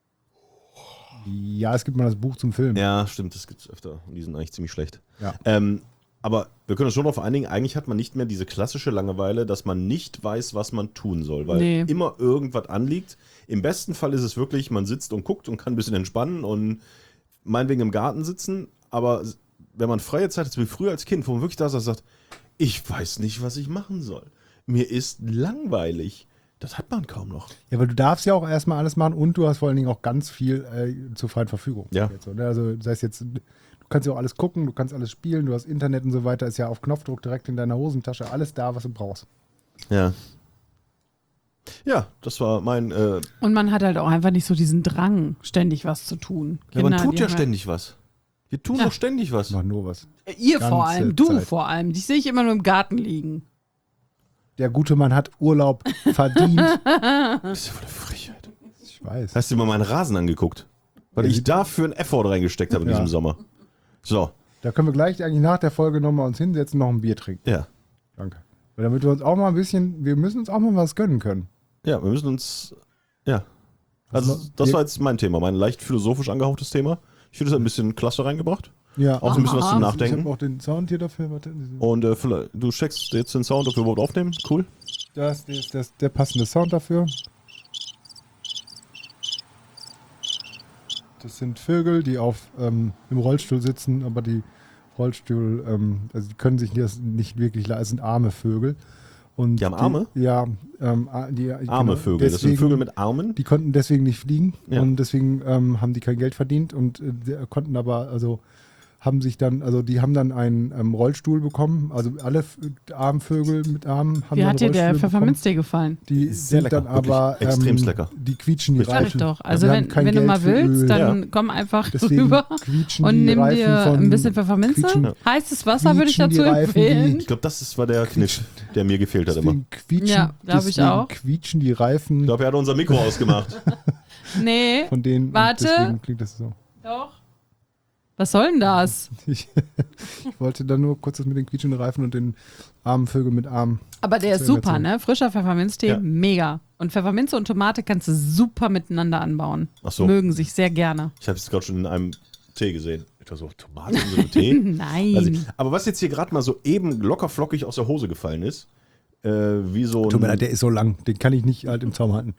Ja, es gibt mal das Buch zum Film. Ja, stimmt, das gibt es öfter. Und die sind eigentlich ziemlich schlecht. Ja. Aber wir können uns schon darauf einigen, eigentlich hat man nicht mehr diese klassische Langeweile, dass man nicht weiß, was man tun soll, weil immer irgendwas anliegt. Im besten Fall ist es wirklich, man sitzt und guckt und kann ein bisschen entspannen und meinetwegen im Garten sitzen, aber wenn man freie Zeit hat, wie früher als Kind, wo man wirklich da saß und sagt, ich weiß nicht, was ich machen soll. Mir ist langweilig. Das hat man kaum noch. Ja, weil du darfst ja auch erstmal alles machen und du hast vor allen Dingen auch ganz viel zur freien Verfügung. Ja. Jetzt, ne? Also das heißt jetzt, du kannst ja auch alles gucken, du kannst alles spielen, du hast Internet und so weiter, ist ja auf Knopfdruck direkt in deiner Hosentasche, alles da, was du brauchst. Ja. Ja, das war mein... Und man hat halt auch einfach nicht so diesen Drang, ständig was zu tun. ja, man tut die ja haben ständig was. Wir tun doch ständig was. Mach nur was. Ihr Ganze vor allem, du Zeit. vor allem. Dich sehe ich immer nur im Garten liegen. Der gute Mann hat Urlaub verdient. Das ist ja voll eine Frechheit. Ich weiß. Hast du dir mal meinen Rasen angeguckt? Weil ich dafür einen Effort reingesteckt habe in diesem Sommer. So. Da können wir gleich eigentlich nach der Folge nochmal uns hinsetzen, noch ein Bier trinken. Ja. Danke. Weil damit wir uns auch mal ein bisschen, wir müssen uns auch mal was gönnen können. Ja, wir müssen uns... Ja. Also das war jetzt mein Thema, mein leicht philosophisch angehauchtes Thema. Ich finde, das hat ein bisschen Klasse reingebracht. Ja. Auch so ein bisschen was zum Ich Nachdenken. habe auch den Sound hier dafür. Warte. Und vielleicht, du checkst jetzt den Sound, ob wir überhaupt aufnehmen. Cool. Das ist der passende Sound dafür. Das sind Vögel, die im Rollstuhl sitzen, aber die Rollstuhl, also die können sich das nicht wirklich leisten, sind arme Vögel. Und Die haben Arme? Arme Vögel, das sind Vögel mit Armen. Die konnten deswegen nicht fliegen Ja. und deswegen haben die kein Geld verdient und konnten aber, also haben sich dann, also die haben dann einen Rollstuhl bekommen, also alle armen Vögel mit Armen haben Wie dann hat dir der Rollstühle bekommen. Pfefferminz dir gefallen? Die Sehr sind lecker, dann aber wirklich extremst lecker. die quietschen die Richtig. Sag ich Reifen. doch. Also Wir haben wenn kein du Geld mal für willst, Öl. dann komm einfach Deswegen rüber quietschen und die nimm Reifen dir von- ein bisschen Pfefferminze. quietschen- Heißes Wasser würde ich quietschen die dazu Reifen wie- empfehlen. Ich glaube, das war der Kniff, der mir gefehlt hat immer. Deswegen quietschen, Ja, glaub ich deswegen auch. quietschen die Reifen Ich glaube, er hat unser Mikro ausgemacht. Nee, von denen. und Warte. Deswegen klingt das so. doch. Was soll denn das? Ich wollte dann nur kurz das mit den quietschenden Reifen und den armen Vögeln mit Armen. Aber der ist Sehr super, erzählen. ne? Frischer Pfefferminztee, Ja. mega. Und Pfefferminze und Tomate kannst du super miteinander anbauen. Ach so. Mögen sich sehr gerne. Ich habe es gerade schon in einem Tee gesehen. Ich war so, Tomaten in so einem Tee? Nein. Also, aber was jetzt hier gerade mal so eben locker flockig aus der Hose gefallen ist, wie so Tut mir leid, ein... der ist so lang. Den kann ich nicht halt im Zaum halten.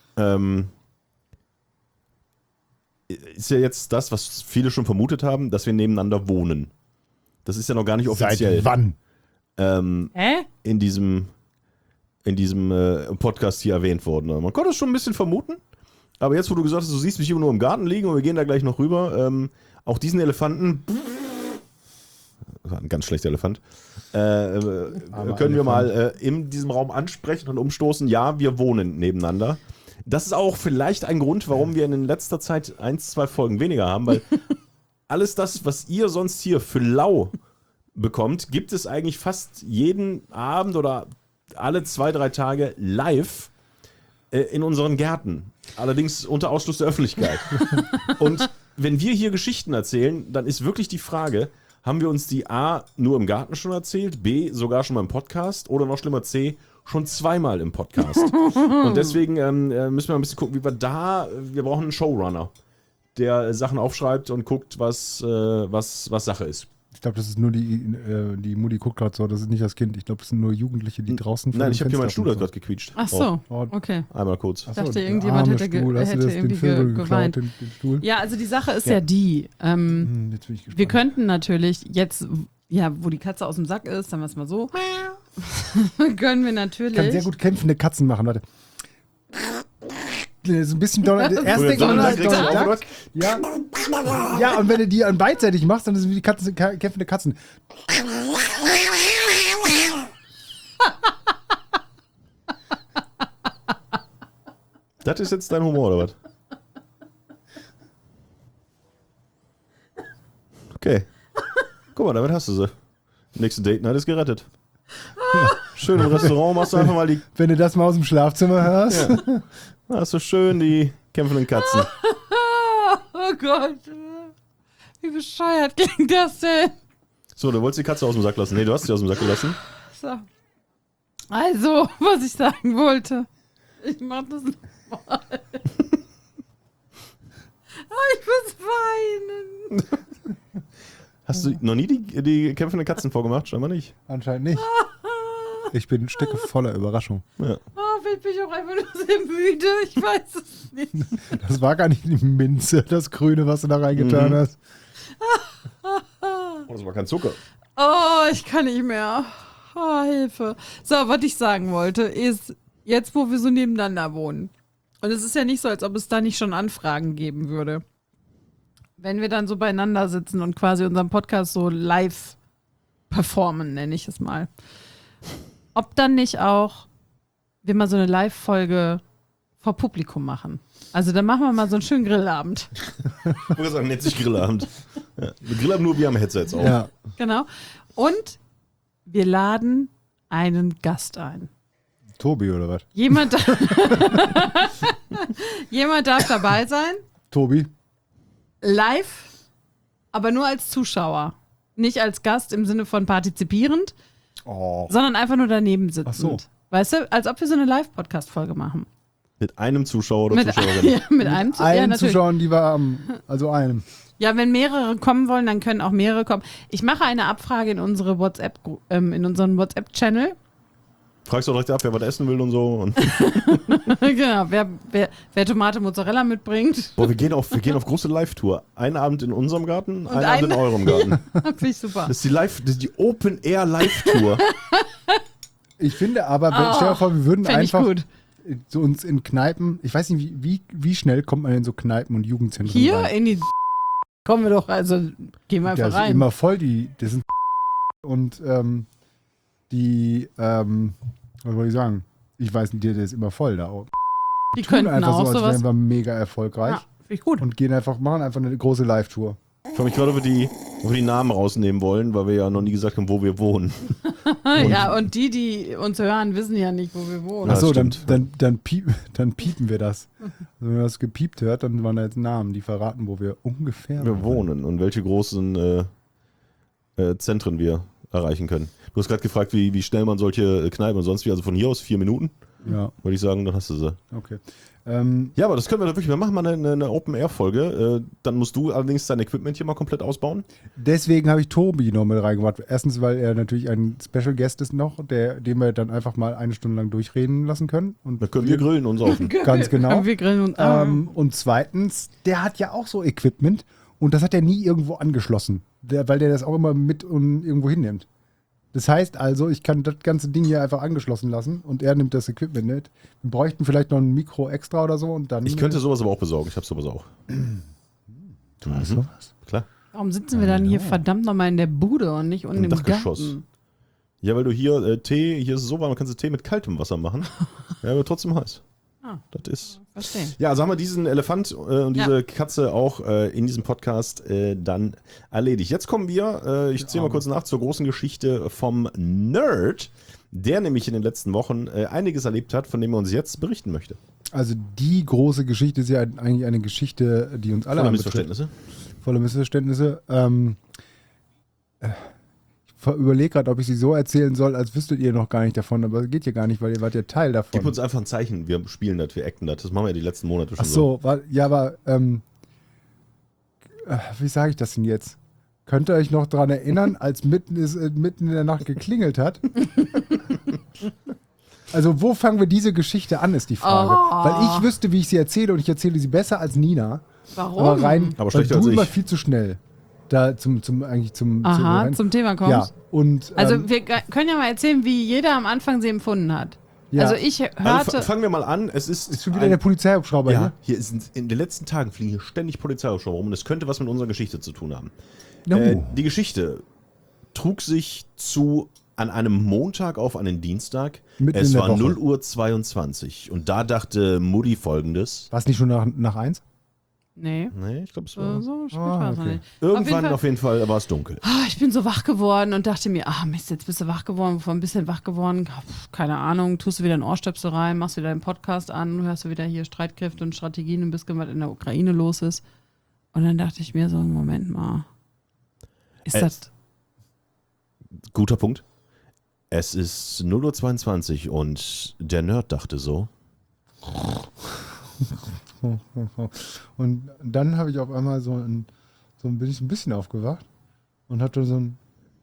Ist ja jetzt das, was viele schon vermutet haben, dass wir nebeneinander wohnen. Das ist ja noch gar nicht offiziell. Seit wann? Hä? in diesem Podcast hier erwähnt worden. Man konnte es schon ein bisschen vermuten, aber jetzt, wo du gesagt hast, du siehst mich immer nur im Garten liegen und wir gehen da gleich noch rüber, auch diesen Elefanten, das war ein ganz schlechter Elefant, können wir mal in diesem Raum ansprechen und umstoßen, ja, wir wohnen nebeneinander. Das ist auch vielleicht ein Grund, warum wir in letzter Zeit 1, 2 Folgen weniger haben, weil alles das, was ihr sonst hier für lau bekommt, gibt es eigentlich fast jeden Abend oder alle 2, 3 Tage live in unseren Gärten. Allerdings unter Ausschluss der Öffentlichkeit. Und wenn wir hier Geschichten erzählen, dann ist wirklich die Frage, haben wir uns die A nur im Garten schon erzählt, B sogar schon beim Podcast oder noch schlimmer C schon zweimal im Podcast. Und deswegen müssen wir ein bisschen gucken, wie wir brauchen einen Showrunner, der Sachen aufschreibt und guckt, was Sache ist. Ich glaube, das ist nur die Mutti guckt gerade so, das ist nicht das Kind. Ich glaube, das sind nur Jugendliche, die draußen Nein, ich habe hier meinen Stuhl so. gerade gequietscht. Ach so, okay. Einmal kurz. Ich dachte, irgendjemand hätte irgendwie geweint. Den Stuhl? Ja, also die Sache ist ja die, Jetzt bin ich gespannt. wir könnten natürlich jetzt, ja, wo die Katze aus dem Sack ist, sagen wir es mal so, können wir natürlich. Ich kann sehr gut kämpfende Katzen machen, warte. Das ist ein bisschen Donald. Erst denkt man Donald Donald Duck. Ja, und wenn du die an beidseitig machst, dann sind wie die kämpfende Katzen. Das ist jetzt dein Humor, oder was? Okay. Guck mal, damit hast du sie. Nächste Date Night ist gerettet. Schön im Restaurant machst du einfach mal die. Wenn du das mal aus dem Schlafzimmer hörst. Ja. Da hast du schön die kämpfenden Katzen. Oh Gott. Wie bescheuert klingt das denn? So, du wolltest die Katze aus dem Sack lassen. Nee, du hast sie aus dem Sack gelassen. So. Also, was ich sagen wollte. Ich mach das nochmal. Ich muss weinen. Hast du noch nie die kämpfenden Katzen vorgemacht? Scheinbar nicht. Anscheinend nicht. Ich bin Stücke voller Überraschung. Ja. Ich bin auch einfach nur sehr müde. Ich weiß es nicht. Das war gar nicht die Minze, das Grüne, was du da reingetan hast. Oh, das war kein Zucker. Oh, ich kann nicht mehr. Oh, Hilfe. So, was ich sagen wollte, ist, jetzt wo wir so nebeneinander wohnen, und es ist ja nicht so, als ob es da nicht schon Anfragen geben würde. Wenn wir dann so beieinander sitzen und quasi unseren Podcast so live performen, nenne ich es mal. Ob dann nicht auch wir mal so eine Live-Folge vor Publikum machen. Also dann machen wir mal so einen schönen Grillabend. Ich würde sagen, nennt sich Grillabend. Ja. Grillabend nur, wir haben Headsets auf. Ja. Genau. Und wir laden einen Gast ein. Tobi oder was? Jemand darf dabei sein, Tobi? live, aber nur als Zuschauer. Nicht als Gast im Sinne von partizipierend, sondern einfach nur daneben sitzend. Ach so. Weißt du, als ob wir so eine Live-Podcast-Folge machen. Mit einem Zuschauer oder Zuschauerin. Ja, mit einem Allen natürlich. Zuschauern, die wir haben. Also einem. Ja, wenn mehrere kommen wollen, dann können auch mehrere kommen. Ich mache eine Abfrage in unsere in unseren WhatsApp-Channel. Fragst du direkt ab, wer was essen will und so. Und Genau, wer Tomate Mozzarella mitbringt. boah, wir gehen auf große Live-Tour. Einen Abend in unserem Garten, einen Abend in eurem Garten. Finde ich super. Das ist die Open-Air-Live-Tour. Ich finde aber, stell dir vor, wir würden einfach gut. so uns in Kneipen, ich weiß nicht, wie schnell kommt man in so Kneipen und Jugendzentren Hier rein? in die kommen wir doch, also gehen wir einfach Das ist rein. immer voll, das sind und was soll ich sagen? Ich weiß nicht, der ist immer voll da. Die Tun könnten einfach auch so, als sowas. wären wir mega erfolgreich Ja, finde ich gut. und machen einfach eine große Live-Tour. Ich frage mich gerade, ob wir die Namen rausnehmen wollen, weil wir ja noch nie gesagt haben, wo wir wohnen. Ja, und die uns hören, wissen ja nicht, wo wir wohnen. Ja, Achso, dann stimmt. piepen wir das. Also wenn man das gepiept hört, dann waren da jetzt Namen, die verraten, wo wir ungefähr Wir wohnen und welche großen Zentren wir erreichen können. Du hast gerade gefragt, wie schnell man solche Kneipen und sonst wie, also von hier aus 4 Minuten, Ja, würde ich sagen, dann hast du sie. okay. Ja, aber das können wir doch wirklich, wir machen mal eine Open-Air-Folge, dann musst du allerdings dein Equipment hier mal komplett ausbauen. Deswegen habe ich Tobi noch mit reingemacht. Erstens, weil er natürlich ein Special Guest ist noch, den wir dann einfach mal 1 Stunde lang durchreden lassen können. Und Dann können wir grillen und saufen. Ganz genau. Wir grillen und Und zweitens, der hat ja auch so Equipment und das hat er nie irgendwo angeschlossen, weil der das auch immer mit und irgendwo hinnimmt. Das heißt also, ich kann das ganze Ding hier einfach angeschlossen lassen und er nimmt das Equipment mit. Wir bräuchten vielleicht noch ein Mikro extra oder so und dann. Ich könnte sowas aber auch besorgen, ich habe sowas auch. Du hast sowas? Klar. warum sitzen wir dann hier verdammt nochmal in der Bude und nicht unten Im im Dachgeschoss. Garten? Ja, weil du hier hier ist es so warm, man kannst du Tee mit kaltem Wasser machen. Ja, aber trotzdem heiß. Ah. Das ist. Verstehe. Ja, also haben wir diesen Elefant und diese Katze auch in diesem Podcast dann erledigt. Jetzt kommen wir, ich zähle mal kurz nach, zur großen Geschichte vom Nerd, der nämlich in den letzten Wochen einiges erlebt hat, von dem er uns jetzt berichten möchte. Also die große Geschichte ist ja eigentlich eine Geschichte, die uns alle Voller anbetrifft. Missverständnisse. Voller Missverständnisse. überlege gerade, ob ich sie so erzählen soll, als wüsstet ihr noch gar nicht davon, aber das geht ja gar nicht, weil ihr wart ja Teil davon. Gib uns einfach ein Zeichen, wir spielen das, wir acten das. Das machen wir ja die letzten Monate schon Ach so, ja, aber wie sage ich das denn jetzt? Könnt ihr euch noch daran erinnern, als mitten in der Nacht geklingelt hat? Also wo fangen wir diese Geschichte an, ist die Frage. Weil ich wüsste, wie ich sie erzähle und ich erzähle sie besser als Nina. Warum? Aber Aber weil schlechter du als immer ich. viel zu schnell da zum Thema kommst. Ja, und Also wir können ja mal erzählen, wie jeder am Anfang sie empfunden hat. ja. Also ich hörte... Also fangen wir mal an. Es ist schon wieder der Polizeihubschrauber Ja, hier. hier sind in den letzten Tagen fliegen hier ständig Polizeihubschrauber rum und es könnte was mit unserer Geschichte zu tun haben. No. Die Geschichte trug sich zu an einem Montag auf einen Dienstag. Mitten Es in der war Woche. 0:22 Uhr und da dachte Mutti folgendes. War es nicht schon nach 1? Nee. Nee, ich glaube, es war. So spät war es noch okay. nicht. Irgendwann auf jeden Fall war es dunkel. Ich bin so wach geworden und dachte mir, Mist, jetzt bist du wach geworden, ein bisschen wach geworden, keine Ahnung, tust du wieder einen Ohrstöpsel rein, machst wieder einen Podcast an, hörst du wieder hier Streitkräfte und Strategien und bisschen, was in der Ukraine los ist. Und dann dachte ich mir so, Moment mal, ist das... Guter Punkt. Es ist 0:22 Uhr und der Nerd dachte so. Und dann habe ich auf einmal bin ich ein bisschen aufgewacht und hatte so ein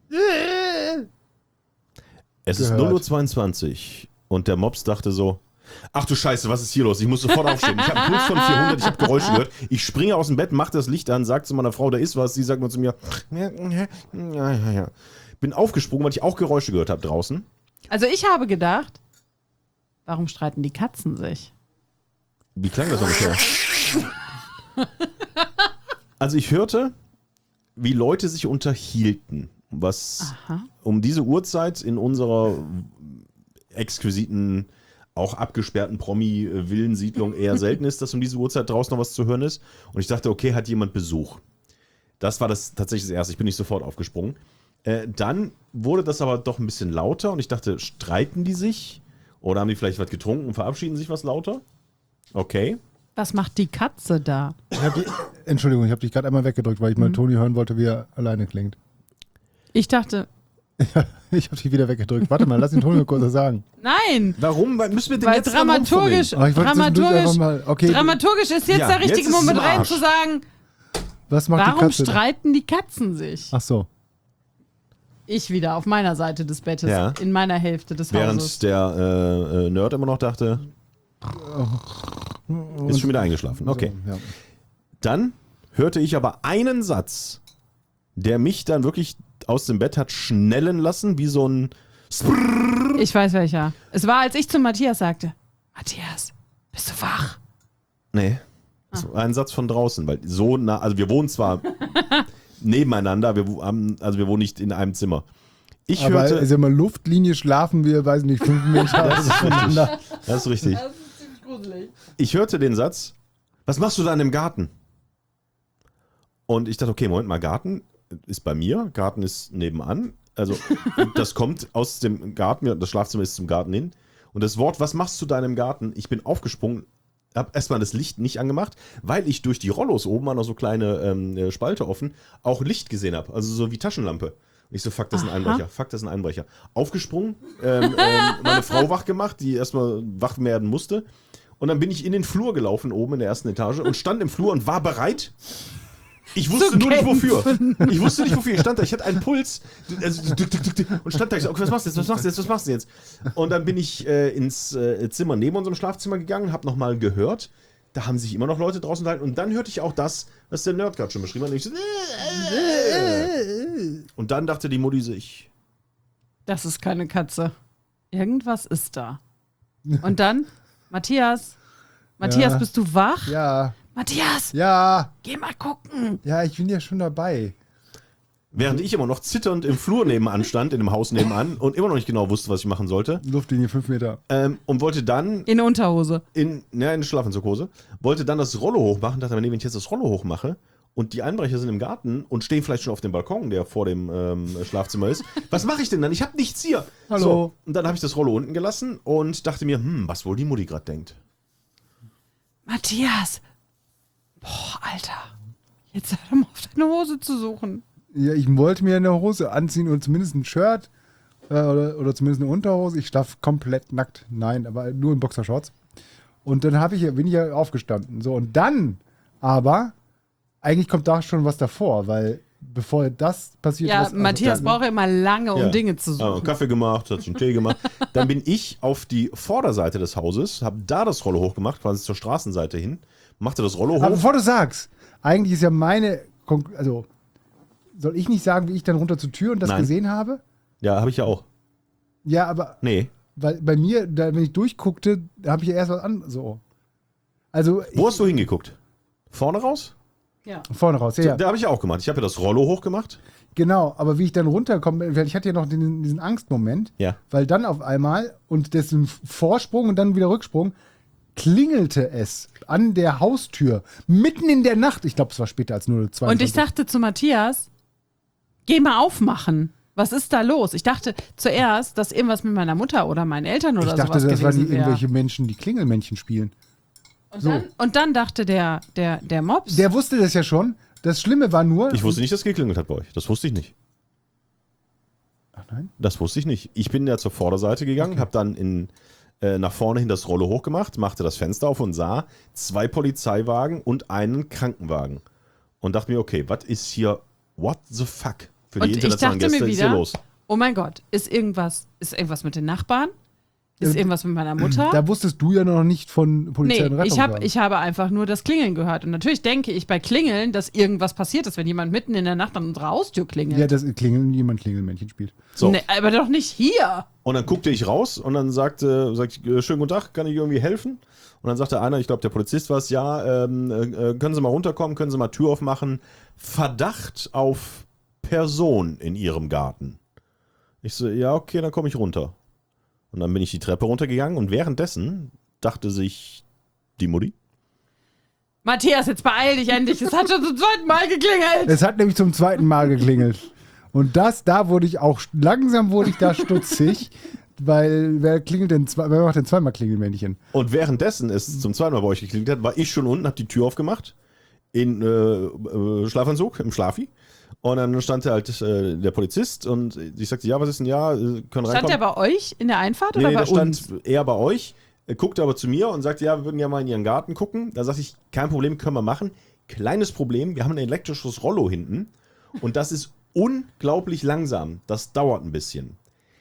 Es ist gehört. 0:22 Uhr und der Mops dachte so, ach du Scheiße, was ist hier los? Ich muss sofort aufstehen. Ich habe einen Puls von 400, ich habe Geräusche gehört. Ich springe aus dem Bett, mache das Licht an, sage zu meiner Frau, da ist was. Sie sagt nur zu mir, ja. Bin aufgesprungen, weil ich auch Geräusche gehört habe draußen. Also ich habe gedacht, warum streiten die Katzen sich? Wie klang das ungefähr? Also ich hörte, wie Leute sich unterhielten, was um diese Uhrzeit in unserer exquisiten, auch abgesperrten Promi-Villensiedlung eher selten ist, dass um diese Uhrzeit draußen noch was zu hören ist. Und ich dachte, okay, hat jemand Besuch? Das war tatsächlich das Erste. Ich bin nicht sofort aufgesprungen. Dann wurde das aber doch ein bisschen lauter und ich dachte, streiten die sich? Oder haben die vielleicht was getrunken und verabschieden sich was lauter? Okay. Was macht die Katze da? Entschuldigung, ich habe dich gerade einmal weggedrückt, weil ich mal Toni hören wollte, wie er alleine klingt. Ich dachte, Ich habe dich wieder weggedrückt. Warte mal, lass den Toni kurz was sagen. nein! Warum? Weil müssen wir den Weil jetzt dran dramaturgisch, Aber ich wollte zwischendurch einfach mal, okay, dramaturgisch ist jetzt Ja, der richtige jetzt ist Moment es rein Marsch. zu sagen, was macht die warum Katze? streiten die Katzen sich? Ach so. Ich wieder auf meiner Seite des Bettes, Ja. in meiner Hälfte des Hauses. Während der Nerd immer noch dachte, ist schon wieder eingeschlafen. Okay. So, ja. Dann hörte ich aber einen Satz, der mich dann wirklich aus dem Bett hat schnellen lassen, wie so ein Sprrrr. Ich weiß welcher. Es war, als ich zu Matthias sagte, Matthias, bist du wach? Nee, das war ein Satz von draußen, weil so nah, also wir wohnen zwar nebeneinander, wir wohnen nicht in einem Zimmer. Ich Aber hörte, ist ja mal Luftlinie, schlafen wir, weiß nicht, 5 Meter voneinander. das ist richtig. Das ist ziemlich gruselig. Ich hörte den Satz, was machst du da in dem Garten? Und ich dachte, okay, Moment mal, Garten ist bei mir, Garten ist nebenan. Also das kommt aus dem Garten, das Schlafzimmer ist zum Garten hin. Und das Wort, was machst du da in dem Garten? Ich bin aufgesprungen, habe erstmal das Licht nicht angemacht, weil ich durch die Rollos oben war noch so kleine Spalte offen, auch Licht gesehen habe, also so wie Taschenlampe. Und ich so, fuck, das ist ein Einbrecher, fuck, das ist ein Einbrecher. Aufgesprungen, meine Frau wach gemacht, die erstmal wach werden musste. Und dann bin ich in den Flur gelaufen, oben in der ersten Etage und stand im Flur und war bereit. Ich wusste nur nicht wofür. Ich wusste nicht wofür. Ich stand da, ich hatte einen Puls und stand da. Ich so, okay, was machst du jetzt? Und dann bin ich ins Zimmer neben unserem Schlafzimmer gegangen, habe nochmal gehört. Da haben sich immer noch Leute draußen unterhalten. Und dann hörte ich auch das, was der Nerd gerade schon beschrieben hat. Und ich so, und dann dachte die Mutti sich, Das ist keine Katze. Irgendwas ist da. Und dann, Matthias, Ja. bist du wach? Ja, Matthias, ja, geh mal gucken. ja, ich bin ja schon dabei. während ich immer noch zitternd im Flur nebenan stand, in dem Haus nebenan und immer noch nicht genau wusste, was ich machen sollte, Luftlinie 5 Meter. und wollte dann In Unterhose. in Schlafanzughose, wollte dann das Rollo hochmachen, dachte mir, nee, wenn ich jetzt das Rollo hochmache und die Einbrecher sind im Garten und stehen vielleicht schon auf dem Balkon, der vor dem Schlafzimmer ist, was mache ich denn dann? Ich habe nichts hier. Hallo. So, und dann habe ich das Rollo unten gelassen und dachte mir, was wohl die Mutti gerade denkt. Matthias. Boah, Alter. Jetzt hör doch mal auf deine Hose zu suchen. Ja, ich wollte mir eine Hose anziehen und zumindest ein Shirt oder zumindest eine Unterhose. Ich schlaf komplett nackt. Nein, aber nur in Boxershorts. Und dann bin ich ja aufgestanden. So, und dann aber, eigentlich kommt da schon was davor, weil bevor das passiert Ja, ist. Matthias braucht immer lange, um Dinge zu suchen. Einen Kaffee gemacht, hat sich einen Tee gemacht. Dann bin ich auf die Vorderseite des Hauses, habe da das Rollo hochgemacht, quasi zur Straßenseite hin, machte das Rollo hoch. Aber bevor du sagst, eigentlich ist ja also soll ich nicht sagen, wie ich dann runter zur Tür und das Nein. gesehen habe? Ja, habe ich ja auch. Ja, aber Nee. weil bei mir, wenn ich durchguckte, habe ich ja erst was an. So. Also Wo hast du hingeguckt? Vorne raus? Ja. vorne raus, ja. Da habe ich ja auch gemacht. Ich habe ja das Rollo hochgemacht. Genau, aber wie ich dann runterkomme, weil ich hatte ja noch diesen Angstmoment, Ja. weil dann auf einmal und dessen Vorsprung und dann wieder Rücksprung klingelte es an der Haustür mitten in der Nacht. Ich glaube, es war später als 0:22. Und ich sagte zu Matthias, geh mal aufmachen. Was ist da los? Ich dachte zuerst, dass irgendwas mit meiner Mutter oder meinen Eltern oder ich dachte, sowas das waren gewesen wäre. irgendwelche Menschen, die Klingelmännchen spielen. Und dann dachte der Mops, Der wusste das ja schon. Das Schlimme war nur. Ich wusste nicht, dass es geklingelt hat bei euch. Das wusste ich nicht. Ach nein? Das wusste ich nicht. Ich bin ja zur Vorderseite gegangen, habe dann nach vorne hin das Rollo hochgemacht, machte das Fenster auf und sah 2 Polizeiwagen und einen Krankenwagen. Und dachte mir, okay, was ist hier, what the fuck? Für die und ich internationalen dachte Gäste mir ist hier wieder, los. oh mein Gott, ist irgendwas mit den Nachbarn? Ist irgendwas mit meiner Mutter? Da wusstest du ja noch nicht von Polizei und Nee, Rettungswagen. ich habe einfach nur das Klingeln gehört. Und natürlich denke ich bei Klingeln, dass irgendwas passiert ist, wenn jemand mitten in der Nacht an unserer Haustür klingelt. Ja, das jemand Klingelmännchen spielt. So. Nee, aber doch nicht hier. Und dann guckte ich raus und dann sagte ich, schönen guten Tag, kann ich irgendwie helfen? Und dann sagte einer, ich glaube der Polizist war es, ja, können Sie mal runterkommen, können Sie mal Tür aufmachen. Verdacht auf Person in Ihrem Garten. Ich so, ja, okay, dann komme ich runter. Und dann bin ich die Treppe runtergegangen und währenddessen dachte sich die Mutti, Matthias, jetzt beeil dich endlich. Es hat schon zum 2. Mal geklingelt. Es hat nämlich zum 2. Mal geklingelt. Und da wurde ich auch, langsam wurde ich da stutzig, weil wer macht denn 2-mal Klingelmännchen? und währenddessen es zum 2. Mal bei euch geklingelt hat, war ich schon unten, hab die Tür aufgemacht, in Schlafanzug, im Schlafi. Und dann stand da halt der Polizist und ich sagte, ja, was ist denn, ja, können reinkommen. Stand der bei euch in der Einfahrt Nee, oder bei der uns? stand eher bei euch, guckte aber zu mir und sagte, ja, wir würden ja mal in Ihren Garten gucken. Da sagte ich, kein Problem, können wir machen. Kleines Problem, wir haben ein elektrisches Rollo hinten und das ist unglaublich langsam. Das dauert ein bisschen.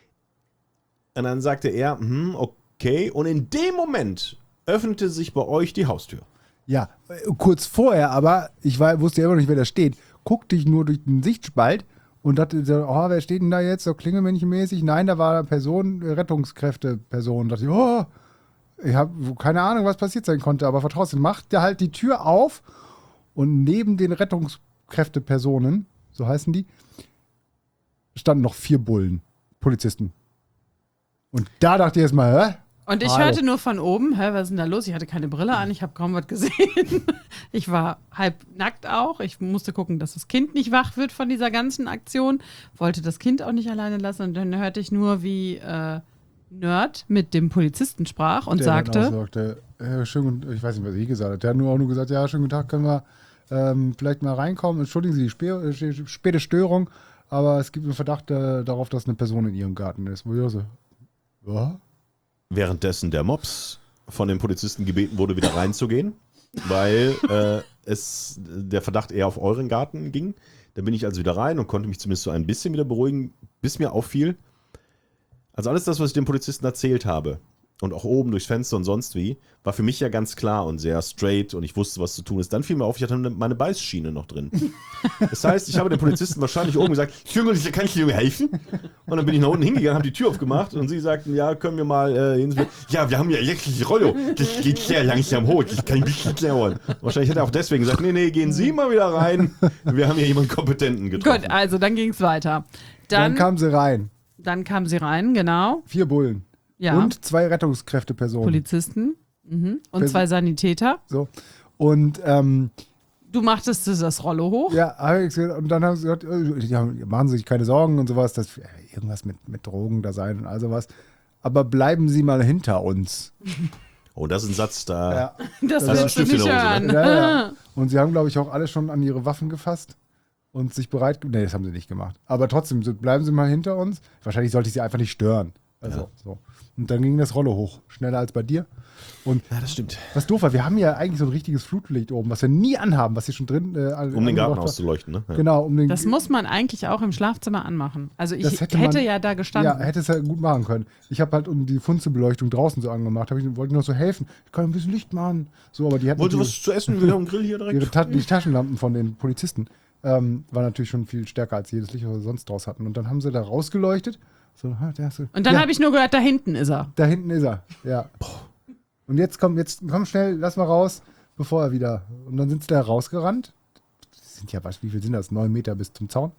Und dann sagte er, okay. Und in dem Moment öffnete sich bei euch die Haustür. Ja, kurz vorher aber, wusste ja immer noch nicht, wer da steht, guckte ich nur durch den Sichtspalt und dachte, oh, wer steht denn da jetzt, so Klingelmännchenmäßig? Nein, da war eine Person, Rettungskräfte-Person. Da dachte ich, oh, ich habe keine Ahnung, was passiert sein konnte, aber trotzdem macht der halt die Tür auf und neben den Rettungskräfte-Personen, so heißen die, standen noch 4 Bullen, Polizisten. Und da dachte ich erstmal, hä? Und ich Hallo. hörte nur von oben, was ist denn da los? Ich hatte keine Brille an, ich habe kaum was gesehen. Ich war halb nackt auch. Ich musste gucken, dass das Kind nicht wach wird von dieser ganzen Aktion. Wollte das Kind auch nicht alleine lassen. Und dann hörte ich nur, wie Nerd mit dem Polizisten sprach und sagte, ich weiß nicht, was ich gesagt habe. Der hat auch nur gesagt, ja, schönen guten Tag, können wir vielleicht mal reinkommen. Entschuldigen Sie die späte Störung, aber es gibt einen Verdacht darauf, dass eine Person in Ihrem Garten ist. Wo ich so, ja? Währenddessen der Mops von den Polizisten gebeten wurde, wieder reinzugehen, weil der Verdacht eher auf euren Garten ging. Dann bin ich also wieder rein und konnte mich zumindest so ein bisschen wieder beruhigen, bis mir auffiel, also alles das, was ich dem Polizisten erzählt habe und auch oben durchs Fenster und sonst wie, war für mich ja ganz klar und sehr straight und ich wusste, was zu tun ist. Dann fiel mir auf, ich hatte meine Beißschiene noch drin. Das heißt, ich habe dem Polizisten wahrscheinlich oben gesagt, Junge, kann ich dir helfen? Und dann bin ich nach unten hingegangen, habe die Tür aufgemacht und sie sagten, ja, können wir mal hin. Ja, wir haben ja elektrische Rollo. Das geht sehr langsam hoch, das kann ein bisschen dauern. Wahrscheinlich hätte er auch deswegen gesagt, nee, gehen Sie mal wieder rein. Wir haben hier jemanden Kompetenten getroffen. gut, also dann ging es weiter. Dann kam sie rein. Dann kam sie rein, genau. 4 Bullen. Ja. Und 2 Rettungskräftepersonen. Polizisten. Mhm. Und 2 Sanitäter. So. Und Du machtest das Rollo hoch. ja, und dann haben sie gesagt, ja, machen Sie sich keine Sorgen und sowas, dass irgendwas mit Drogen da sein und all sowas. Aber bleiben Sie mal hinter uns. Oh, das ist ein Satz da. Ja. Das Also willst du Stift in nicht der Hose, hören. ne? Ja. Und sie haben, glaube ich, auch alle schon an ihre Waffen gefasst. und sich bereit... Nee, das haben sie nicht gemacht. Aber trotzdem, so, bleiben Sie mal hinter uns. Wahrscheinlich sollte ich sie einfach nicht stören. Also, so. Und dann ging das Rolle hoch. Schneller als bei dir. Und Ja, das stimmt. was doof war, wir haben ja eigentlich so ein richtiges Flutlicht oben, was wir nie anhaben, was hier schon drin... Um den Garten auszuleuchten, ne? Ja. Genau, um den... Das muss man eigentlich auch im Schlafzimmer anmachen. Also ich Das hätte, hätte man- ja da gestanden. Ja, hätte es ja gut machen können. Ich habe halt um die Funzelbeleuchtung draußen so angemacht. Wollte noch so helfen. Ich kann ein bisschen Licht machen. So, aber die hatten Wollt ihr natürlich was zu essen? Wir haben einen Grill hier direkt. die Taschenlampen von den Polizisten waren natürlich schon viel stärker als jedes Licht, was wir sonst draus hatten. Und dann haben sie da rausgeleuchtet. So, Und dann habe ich nur gehört, da hinten ist er. da hinten ist er. Ja. Und jetzt komm schnell, lass mal raus, bevor er wieder. Und dann sind sie da rausgerannt. Das sind ja, wie viel sind das? 9 Meter bis zum Zaun.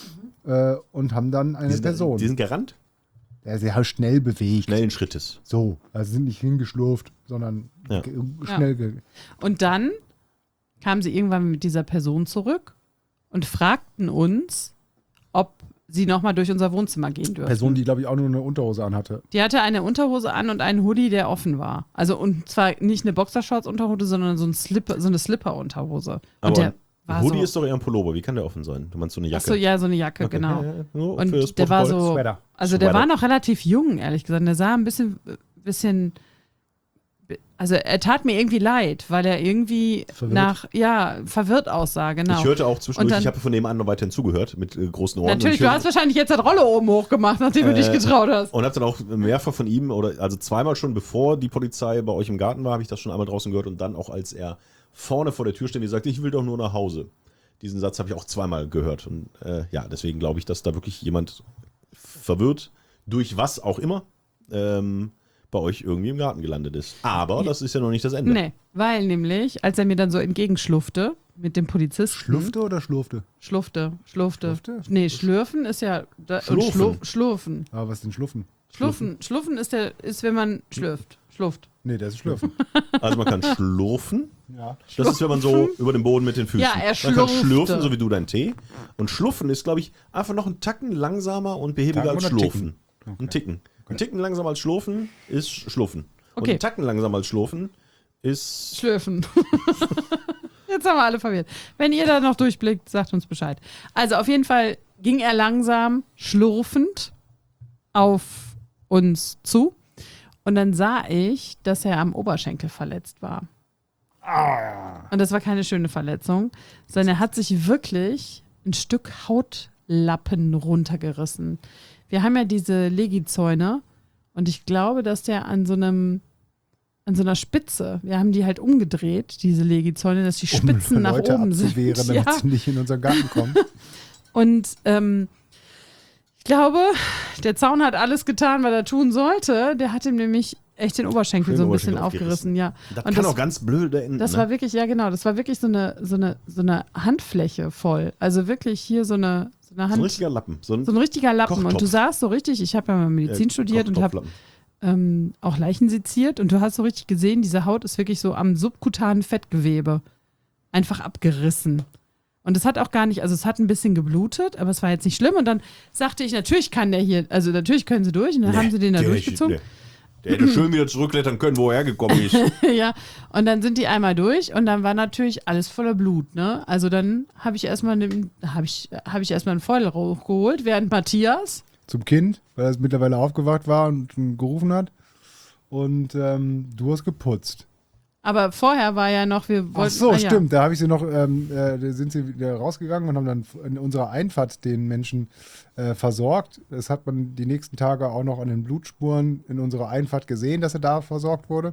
Und haben dann eine Person. Die sind gerannt? Der sehr schnell bewegt. Schnellen Schrittes. So, also sind nicht hingeschlurft, sondern Ja. schnell. Und dann kamen sie irgendwann mit dieser Person zurück und fragten uns, ob sie nochmal durch unser Wohnzimmer gehen dürfen. Person, die, glaube ich, auch nur eine Unterhose anhatte. Die hatte eine Unterhose an und einen Hoodie, der offen war. Also und zwar nicht eine Boxershorts-Unterhose, sondern so eine Slipper-Unterhose. Und Aber der war Hoodie so, ist doch eher ein Pullover. Wie kann der offen sein? Du meinst so eine Jacke? Achso, ja, so eine Jacke, Okay. genau. Ja, nur Und fürs der war Protokoll. so, Sweater. also der Sweater. war noch relativ jung, ehrlich gesagt. Der sah ein bisschen, also er tat mir irgendwie leid, weil er irgendwie verwirrt aussah, genau. Ich hörte auch Und zwischendurch, dann- ich habe von nebenan noch weiterhin zugehört mit großen Ohren. Natürlich, und du hast wahrscheinlich jetzt das Rolle oben hochgemacht, nachdem du dich getraut hast. und habe dann auch mehrfach von ihm, also zweimal schon, bevor die Polizei bei euch im Garten war, habe ich das schon einmal draußen gehört und dann auch, als er vorne vor der Tür stand, gesagt, ich will doch nur nach Hause. Diesen Satz habe ich auch zweimal gehört und ja, deswegen glaube ich, dass da wirklich jemand verwirrt, durch was auch immer, bei euch irgendwie im Garten gelandet ist. Aber das ist ja noch nicht das Ende. Nee, weil nämlich, als er mir dann so entgegenschlufte mit dem Polizisten. Schlufte oder schlurfte? Schlufte. Schlufte? Nee, schlürfen ist ja. Schlurfen. Schlurfen. Aber was ist denn Schluffen? Schlurfen ist, wenn man schlürft. Schluft. Nee, das ist Schlürfen. Also man kann schlurfen. Ja. Das ist, wenn man so über den Boden mit den Füßen. Ja, er Man kann schlurfte. schlürfen, so wie du deinen Tee. Und schluffen ist, glaube ich, einfach noch einen Tacken langsamer und behäbiger Tacken als oder schlurfen. Ticken? Ein Ticken. Ein Ticken langsamer als schlurfen ist schluffen. Und Okay. ein Tacken langsamer als schlurfen ist... Schlürfen. Jetzt haben wir alle verwirrt. Wenn ihr da noch durchblickt, sagt uns Bescheid. Also auf jeden Fall ging er langsam, schlurfend auf uns zu. Und dann sah ich, dass er am Oberschenkel verletzt war. Und das war keine schöne Verletzung, sondern er hat sich wirklich ein Stück Hautlappen runtergerissen. Wir haben ja diese Legizäune und ich glaube, dass der an so einer Spitze, wir haben die halt umgedreht, diese Legizäune, dass die Spitzen nach Leute oben sind. abzuwehren, damit Ja. sie nicht in unseren Garten kommen. Und ich glaube, der Zaun hat alles getan, was er tun sollte. Der hat ihm nämlich echt den Oberschenkel Schön so ein Oberschenkel bisschen aufgerissen, ja. Das Und kann auch ganz blöde enden. das ne? war wirklich, ja genau, das war wirklich so eine Handfläche voll. Also wirklich hier so eine so ein Hand, richtiger Lappen. So ein so ein richtiger Lappen. Und Kochtopf. du sahst so richtig, ich habe ja mal Medizin studiert und habe Kochtopflappen. auch Leichen seziert und du hast so richtig gesehen, diese Haut ist wirklich so am subkutanen Fettgewebe einfach abgerissen. Und es hat auch gar nicht, also es hat ein bisschen geblutet, aber es war jetzt nicht schlimm. Und dann sagte ich, natürlich kann der hier, also natürlich können sie durch. Und dann haben sie den da durchgezogen. Der hätte schön wieder zurückklettern können, wo er hergekommen ist. Ja, und dann sind die einmal durch und dann war natürlich alles voller Blut, ne? Also dann habe ich erstmal einen Feuer hochgeholt, während Matthias. Zum Kind, weil er mittlerweile aufgewacht war und gerufen hat. Und du hast geputzt. Aber vorher war ja noch, wir wollten. Ach so, ja. stimmt. Da habe ich sie noch, da sind sie wieder rausgegangen und haben dann in unserer Einfahrt den Menschen versorgt. Das hat man die nächsten Tage auch noch an den Blutspuren in unserer Einfahrt gesehen, dass er da versorgt wurde.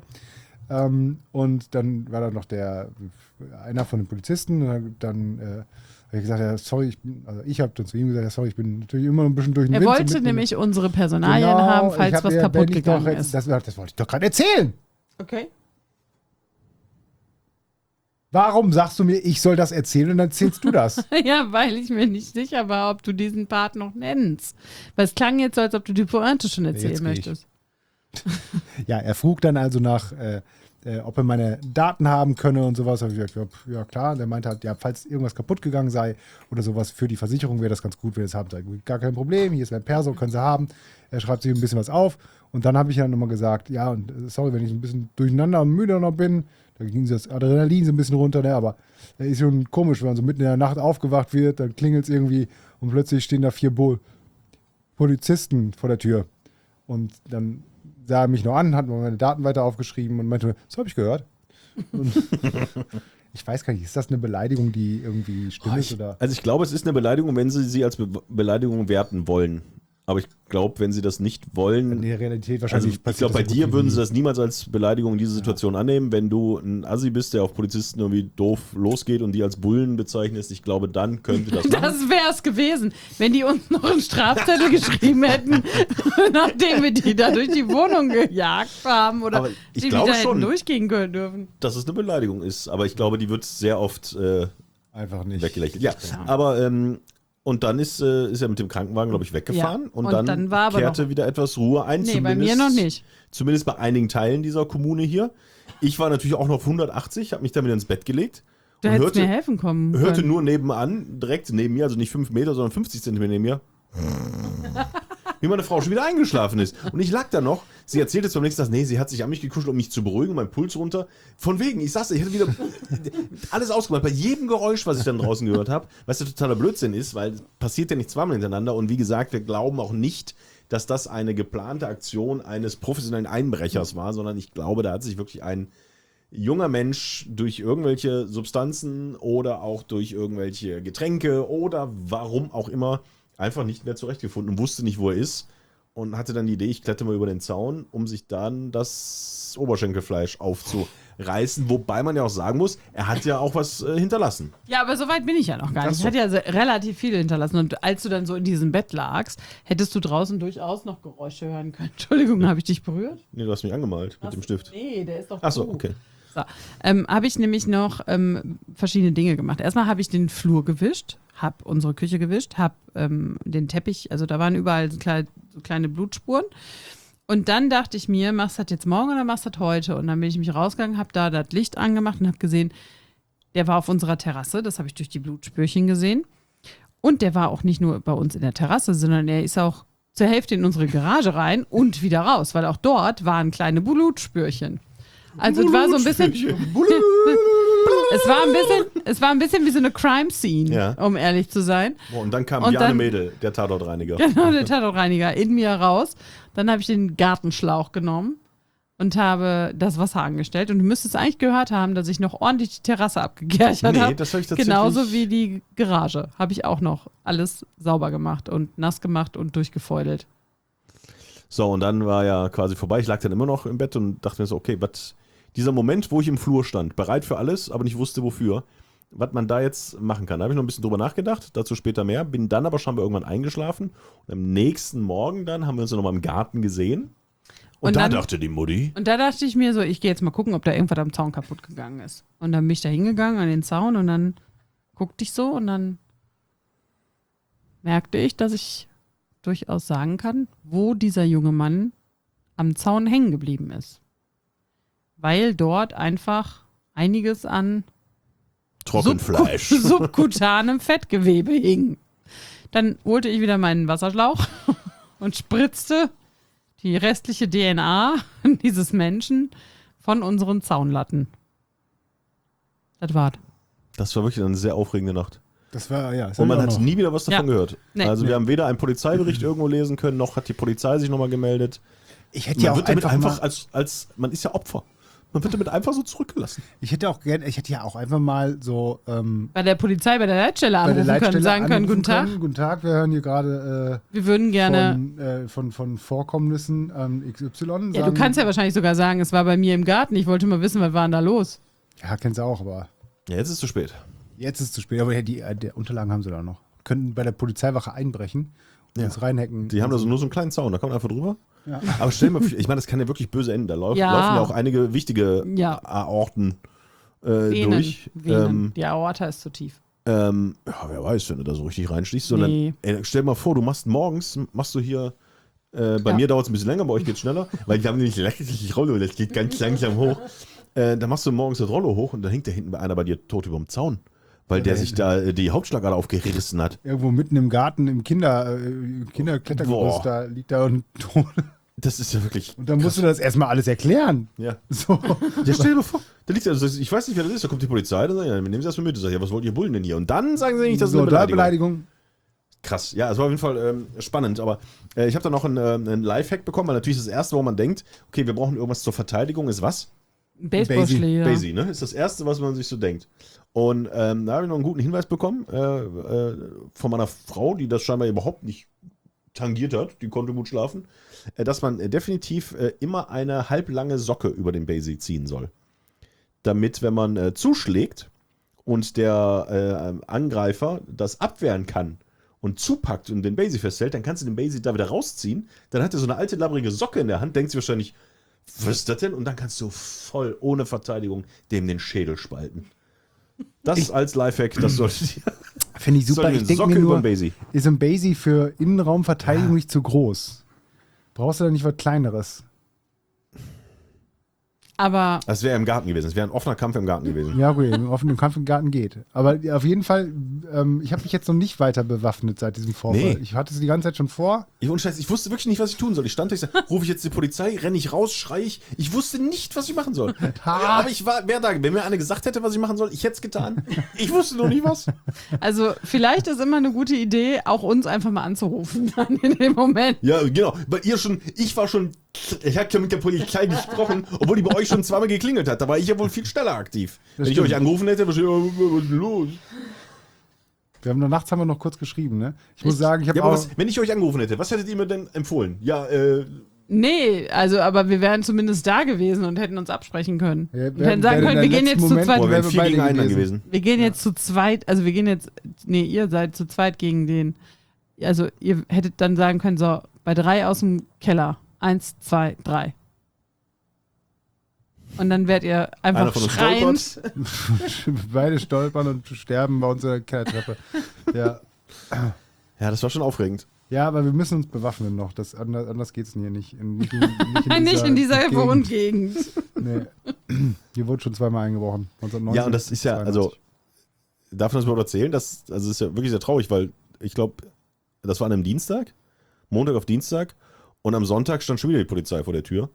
Und dann war da noch einer von den Polizisten. Dann habe ich gesagt, ja, sorry, ich habe dann zu ihm gesagt, ja, sorry, ich bin natürlich immer ein bisschen durch den Er Wind. wollte nämlich unsere Personalien haben, falls was kaputt gegangen ist. Das wollte ich doch gerade erzählen. Okay. Warum sagst du mir, ich soll das erzählen und dann erzählst du das? Ja, weil ich mir nicht sicher war, ob du diesen Part noch nennst. Weil es klang jetzt so, als ob du die Pointe schon erzählen Jetzt geh ich. möchtest. Ja, er frug dann also nach ob er meine Daten haben könne und sowas. Habe ich gesagt, ja klar. Der meinte halt, ja, falls irgendwas kaputt gegangen sei oder sowas für die Versicherung, wäre das ganz gut, wenn ihr es haben. Gar kein Problem, hier ist mein Perso, können Sie haben. Er schreibt sich ein bisschen was auf. Und dann habe ich dann nochmal gesagt, ja, und sorry, wenn ich ein bisschen durcheinander und müde noch bin. Da ging das Adrenalin so ein bisschen runter, ne? Aber ist schon komisch, wenn man so mitten in der Nacht aufgewacht wird, dann klingelt es irgendwie und plötzlich stehen da 4 Polizisten vor der Tür. Und dann sah er mich noch an, hat mir meine Daten weiter aufgeschrieben und meinte, das habe ich gehört. Und ich weiß gar nicht, ist das eine Beleidigung, die irgendwie stimmig oder? Also ich glaube, es ist eine Beleidigung, wenn sie als Beleidigung werten wollen. Aber ich glaube, wenn sie das nicht wollen. In der Realität Also wahrscheinlich ich glaube, bei dir würden sie das niemals als Beleidigung in diese Situation annehmen. Wenn du ein Assi bist, der auf Polizisten irgendwie doof losgeht und die als Bullen bezeichnest, ich glaube, dann könnte das machen. Das wäre es gewesen, wenn die uns noch einen Strafzettel geschrieben hätten, nachdem wir die da durch die Wohnung gejagt haben oder Aber ich die glaube wieder schon, hätten durchgehen können dürfen. dass es eine Beleidigung ist. Aber ich glaube, die wird sehr oft einfach nicht weggelächelt. Ja, aber und dann ist er mit dem Krankenwagen, glaube ich, weggefahren. Ja, Und und dann war aber kehrte wieder etwas Ruhe ein. Nee, bei mir noch nicht. Zumindest bei einigen Teilen dieser Kommune hier. Ich war natürlich auch noch auf 180, habe mich dann wieder ins Bett gelegt. Du und hättest mir helfen kommen können. hörte nur nebenan, direkt neben mir, also nicht 5 Meter, sondern 50 Zentimeter neben mir, wie meine Frau schon wieder eingeschlafen ist. Und ich lag da noch. Sie erzählte jetzt beim nächsten Tag, nee, sie hat sich an mich gekuschelt, um mich zu beruhigen, mein Puls runter. Von wegen, ich hätte wieder alles ausgemacht. Bei jedem Geräusch, was ich dann draußen gehört habe, was ja totaler Blödsinn ist, weil es passiert ja nicht zweimal hintereinander. Und wie gesagt, wir glauben auch nicht, dass das eine geplante Aktion eines professionellen Einbrechers war, sondern ich glaube, da hat sich wirklich ein junger Mensch durch irgendwelche Substanzen oder auch durch irgendwelche Getränke oder warum auch immer einfach nicht mehr zurechtgefunden und wusste nicht, wo er ist und hatte dann die Idee, ich kletter mal über den Zaun, um sich dann das Oberschenkelfleisch aufzureißen, wobei man ja auch sagen muss, er hat ja auch was hinterlassen. Ja, aber so weit bin ich ja noch gar nicht. Ich so. hatte ja relativ viel hinterlassen. Und als du dann so in diesem Bett lagst, hättest du draußen durchaus noch Geräusche hören können. Entschuldigung, habe ich dich berührt? Nee, du hast mich angemalt mit dem Stift. Nee, der ist doch Achso, zu. okay. So, habe ich nämlich noch verschiedene Dinge gemacht. Erstmal habe ich den Flur gewischt, habe unsere Küche gewischt, habe den Teppich, also da waren überall so kleine Blutspuren. Und dann dachte ich mir, machst du das jetzt morgen oder machst du das heute? Und dann bin ich mich rausgegangen, habe da das Licht angemacht und habe gesehen, der war auf unserer Terrasse, das habe ich durch die Blutspürchen gesehen. Und der war auch nicht nur bei uns in der Terrasse, sondern er ist auch zur Hälfte in unsere Garage rein und wieder raus, weil auch dort waren kleine Blutspürchen. Also es war so ein bisschen, es war ein bisschen wie so eine Crime-Scene, Ja. um ehrlich zu sein. Boah, und dann kam Und Jane dann- Mädel, der Tatortreiniger. Genau, der Tatortreiniger in mir raus. Dann habe ich den Gartenschlauch genommen und habe das Wasser angestellt. Und du müsstest eigentlich gehört haben, dass ich noch ordentlich die Terrasse abgekerchert Nee, habe. das habe ich tatsächlich. Genauso wie die Garage. Habe ich auch noch alles sauber gemacht und nass gemacht und durchgefeudelt. So, und dann war ja quasi vorbei. Ich lag dann immer noch im Bett und dachte mir so, okay, dieser Moment, wo ich im Flur stand, bereit für alles, aber nicht wusste wofür, was man da jetzt machen kann. Da habe ich noch ein bisschen drüber nachgedacht, dazu später mehr, bin dann aber scheinbar irgendwann eingeschlafen und am nächsten Morgen dann haben wir uns noch mal im Garten gesehen und da dann- dachte die Mutti, Und da dachte ich mir so, ich gehe jetzt mal gucken, ob da irgendwas am Zaun kaputt gegangen ist. Und dann bin ich da hingegangen an den Zaun und dann guckte ich so und dann merkte ich, dass ich durchaus sagen kann, wo dieser junge Mann am Zaun hängen geblieben ist. Weil dort einfach einiges an Trockenfleisch. subkutanem Fettgewebe hing. Dann holte ich wieder meinen Wasserschlauch und spritzte die restliche DNA dieses Menschen von unseren Zaunlatten. Das war's. Das war wirklich eine sehr aufregende Nacht. Das war, ja. Das Und man hab ich hat auch noch. nie wieder was davon Ja. gehört. Nee. Also wir haben weder einen Polizeibericht irgendwo lesen können, noch hat die Polizei sich nochmal gemeldet. Ich hätte Man ja auch wird damit einfach einfach mal, man ist ja Opfer. Man wird damit einfach so zurückgelassen. ich hätte ja auch einfach mal so Bei der Polizei, bei der Leitstelle bei der anrufen Leitstelle können, sagen können, anrufen guten Tag. können. Guten Tag, wir hören hier gerade Wir würden gerne. von Vorkommnissen XY. Ja, du kannst ja wahrscheinlich sogar sagen, es war bei mir im Garten. Ich wollte mal wissen, was war denn da los? Ja, kennst du auch, aber Ja, jetzt ist es zu spät. jetzt ist es zu spät. Aber ja, die Unterlagen haben sie da noch. Könnten bei der Polizeiwache einbrechen und uns reinhacken. Die haben da nur so einen kleinen Zaun, da kommt man einfach drüber. Ja. Aber stell dir mal, ich meine, das kann ja wirklich böse enden. Da laufen Ja. ja auch einige wichtige Ja. Aorten Venen. durch. Venen. Die Aorta ist zu tief. Ja, wer weiß, wenn du da so richtig reinstichst. Sondern, Nee. stell dir mal vor, du machst hier, bei Ja. mir dauert es ein bisschen länger, bei euch geht es schneller, weil wir haben nämlich das geht ganz langsam hoch. Da machst du morgens das Rollo hoch und dann hängt da hinten einer bei dir tot überm Zaun. Weil der sich da die Hauptschlagader aufgerissen hat. Irgendwo mitten im Garten, im Kinderklettergerüst, da liegt da ein Ton. Das ist ja wirklich. Und dann musst du das erstmal alles erklären. Ja. So. Ja, stell dir mal vor, da liegt ich weiß nicht, wer das ist, da kommt die Polizei, dann sagen, ja, nehmen Sie erstmal mit. Ich sag, ja, was wollt ihr Bullen denn hier? Und dann sagen sie nicht, das ist eine Beleidigung. Krass, ja, es war auf jeden Fall spannend, aber ich habe da noch einen Lifehack bekommen, weil natürlich das Erste, wo man denkt, okay, wir brauchen irgendwas zur Verteidigung, ist was? Baseballschläger. Basie, ne? Ist das Erste, was man sich so denkt. Und da habe ich noch einen guten Hinweis bekommen von meiner Frau, die das scheinbar überhaupt nicht tangiert hat, die konnte gut schlafen, dass man definitiv immer eine halblange Socke über den Basie ziehen soll. Damit, wenn man zuschlägt und der Angreifer das abwehren kann und zupackt und den Basie festhält, dann kannst du den Basie da wieder rausziehen. Dann hat er so eine alte, labbrige Socke in der Hand, denkt sich wahrscheinlich, was ist das denn? Und dann kannst du voll ohne Verteidigung dem den Schädel spalten. Das als Lifehack, das solltet ihr. Finde ich super. Ich denke mir nur, Basie. ist ein Basie für Innenraumverteidigung nicht zu groß? Brauchst du da nicht was Kleineres? Aber Das wäre im Garten gewesen. Es wäre ein offener Kampf im Garten gewesen. Ja, gut, im offenen Kampf im Garten geht. Aber auf jeden Fall, ich habe mich jetzt noch nicht weiter bewaffnet seit diesem Vorfall. Nee. Ich hatte es die ganze Zeit schon vor. Ich wusste wirklich nicht, was ich tun soll. Ich stand da, ich sag, rufe ich jetzt die Polizei, renne ich raus, schreie ich. Ich wusste nicht, was ich machen soll. Ja, aber wer da, wenn mir einer gesagt hätte, was ich machen soll, ich hätte es getan. Ich wusste noch nicht was. also vielleicht ist immer eine gute Idee, auch uns einfach mal anzurufen dann in dem Moment. Ja, genau. Ich habe mit der Polizei gesprochen, obwohl die bei euch schon zweimal geklingelt hat. Da war ich ja wohl viel schneller aktiv. Wenn ich euch angerufen hätte, was ist denn los? Nachts haben wir noch kurz geschrieben, ne? Ich muss sagen, ich habe wenn ich euch angerufen hätte, was hättet ihr mir denn empfohlen? Ja, Nee, aber wir wären zumindest da gewesen und hätten uns absprechen können. Ja, und hätten sagen können, wir gehen jetzt zu zweit. wir wären 4 gegen 1 gewesen. Wir gehen jetzt zu zweit, ihr seid zu zweit gegen den. Also ihr hättet dann sagen können, so, bei 3 aus dem Keller. 1, 2, 3. Und dann werdet ihr einfach schreiend. Beide stolpern und sterben bei uns in der Kellertreppe. Ja. Ja, das war schon aufregend. Ja, aber wir müssen uns bewaffnen noch. Anders geht es hier nicht. Nicht in dieser Wohngegend. Nee. Hier wurde schon zweimal eingebrochen. 1990, ja, und das ist ja, 92. also, darf man das überhaupt erzählen? Das ist ja wirklich sehr traurig, weil ich glaube, das war an einem Dienstag, Montag auf Dienstag, und am Sonntag stand schon wieder die Polizei vor der Tür.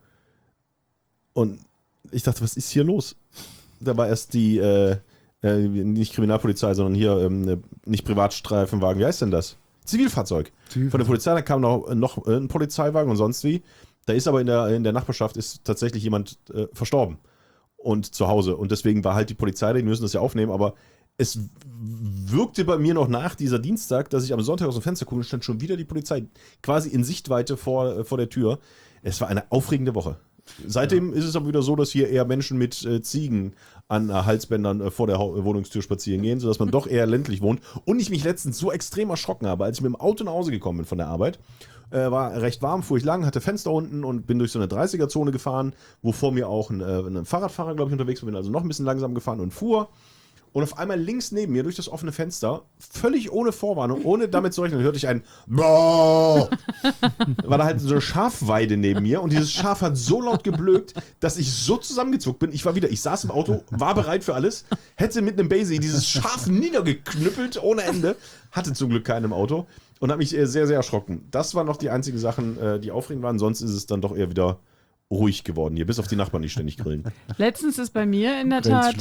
Und ich dachte, was ist hier los? Da war erst die, nicht Kriminalpolizei, sondern hier, nicht Privatstreifenwagen, wie heißt denn das? Zivilfahrzeug. Von der Polizei, da kam noch ein Polizeiwagen und sonst wie. Da ist aber in der Nachbarschaft ist tatsächlich jemand verstorben. Und zu Hause. Und deswegen war halt die Polizei, die müssen das ja aufnehmen, aber es wirkte bei mir noch nach dieser Dienstag, dass ich am Sonntag aus dem Fenster gucke und stand schon wieder die Polizei quasi in Sichtweite vor der Tür. Es war eine aufregende Woche. Seitdem ist es aber wieder so, dass hier eher Menschen mit Ziegen an Halsbändern vor der Wohnungstür spazieren gehen, sodass man doch eher ländlich wohnt. Und ich mich letztens so extrem erschrocken habe, als ich mit dem Auto nach Hause gekommen bin von der Arbeit. War recht warm, fuhr ich lang, hatte Fenster unten und bin durch so eine 30er-Zone gefahren, wo vor mir auch ein Fahrradfahrer, glaube ich, unterwegs war. Bin also noch ein bisschen langsam gefahren und fuhr. Und auf einmal links neben mir durch das offene Fenster, völlig ohne Vorwarnung, ohne damit zu rechnen, hörte ich ein Boah! War da halt so eine Schafweide neben mir und dieses Schaf hat so laut geblökt, dass ich so zusammengezuckt bin. Ich saß im Auto, war bereit für alles, hätte mit einem Basie dieses Schaf niedergeknüppelt ohne Ende, hatte zum Glück keinen im Auto und habe mich sehr, sehr erschrocken. Das waren noch die einzigen Sachen, die aufregend waren, sonst ist es dann doch eher wieder ruhig geworden hier, bis auf die Nachbarn, die ständig grillen. Letztens ist bei mir in der Tat,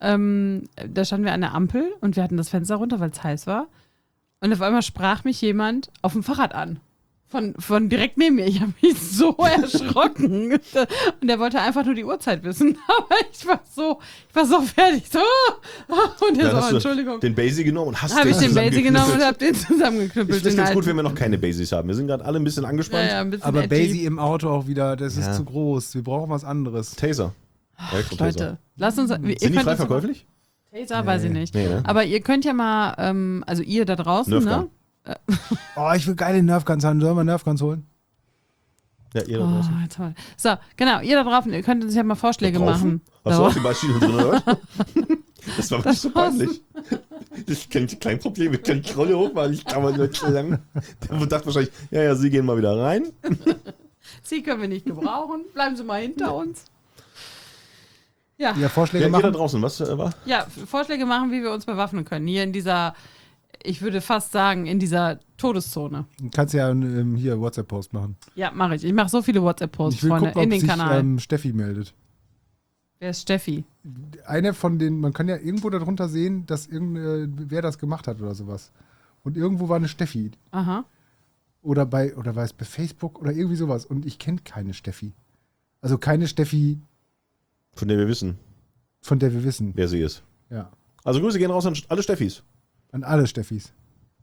da standen wir an der Ampel und wir hatten das Fenster runter, weil es heiß war. Und auf einmal sprach mich jemand auf dem Fahrrad an. Von direkt neben mir. Ich habe mich so erschrocken. Und der wollte einfach nur die Uhrzeit wissen. Aber ich war so fertig. So. Und der so, Entschuldigung. Den Basie genommen und hast den Habe ich den Basie genommen und habe den zusammengeknüppelt. Ich finde es ganz gut, wenn wir noch keine Basies haben. Wir sind gerade alle ein bisschen angespannt. Ja, ein bisschen aber edgy. Basie im Auto auch wieder, das ist zu groß. Wir brauchen was anderes. Taser. Leute, lasst uns... Sind die frei verkäuflich? Taser weiß ich nicht. Nee, ne? Aber ihr könnt ja mal, also ihr da draußen, Nerfgun. ne? Oh, ich will geile Nerfguns haben. Sollen wir Nerfguns holen? Ja, ihr da draußen. Jetzt mal. So, genau, ihr da draußen, ihr könnt uns ja mal Vorschläge machen. Hast du auch die Beispiele drin, oder? Das war wirklich so peinlich. Ich kenne kein Problem, ich kann die Rolle hochmachen, ich kann mal nicht so lang. Der dachte wahrscheinlich, ja, Sie gehen mal wieder rein. Sie können wir nicht gebrauchen, bleiben Sie mal hinter uns. Ja, Vorschläge Ja, ihr da machen. draußen, was war? Ja, Vorschläge machen, wie wir uns bewaffnen können. Hier in dieser, ich würde fast sagen, in dieser Todeszone. Du kannst ja hier WhatsApp-Post machen. Ja, mache ich. Ich mache so viele WhatsApp-Posts, Ich will Freunde, gucken, in ob den sich Kanal. Steffi meldet. Wer ist Steffi? Eine von den, man kann ja irgendwo darunter sehen, dass wer das gemacht hat oder sowas. Und irgendwo war eine Steffi. Aha. Oder war es bei Facebook oder irgendwie sowas. Und ich kenne keine Steffi. Also keine Steffi, Von der wir wissen, von der wir wissen. wer sie ist. Ja. Also Grüße gehen raus an alle Steffis. An alle Steffis.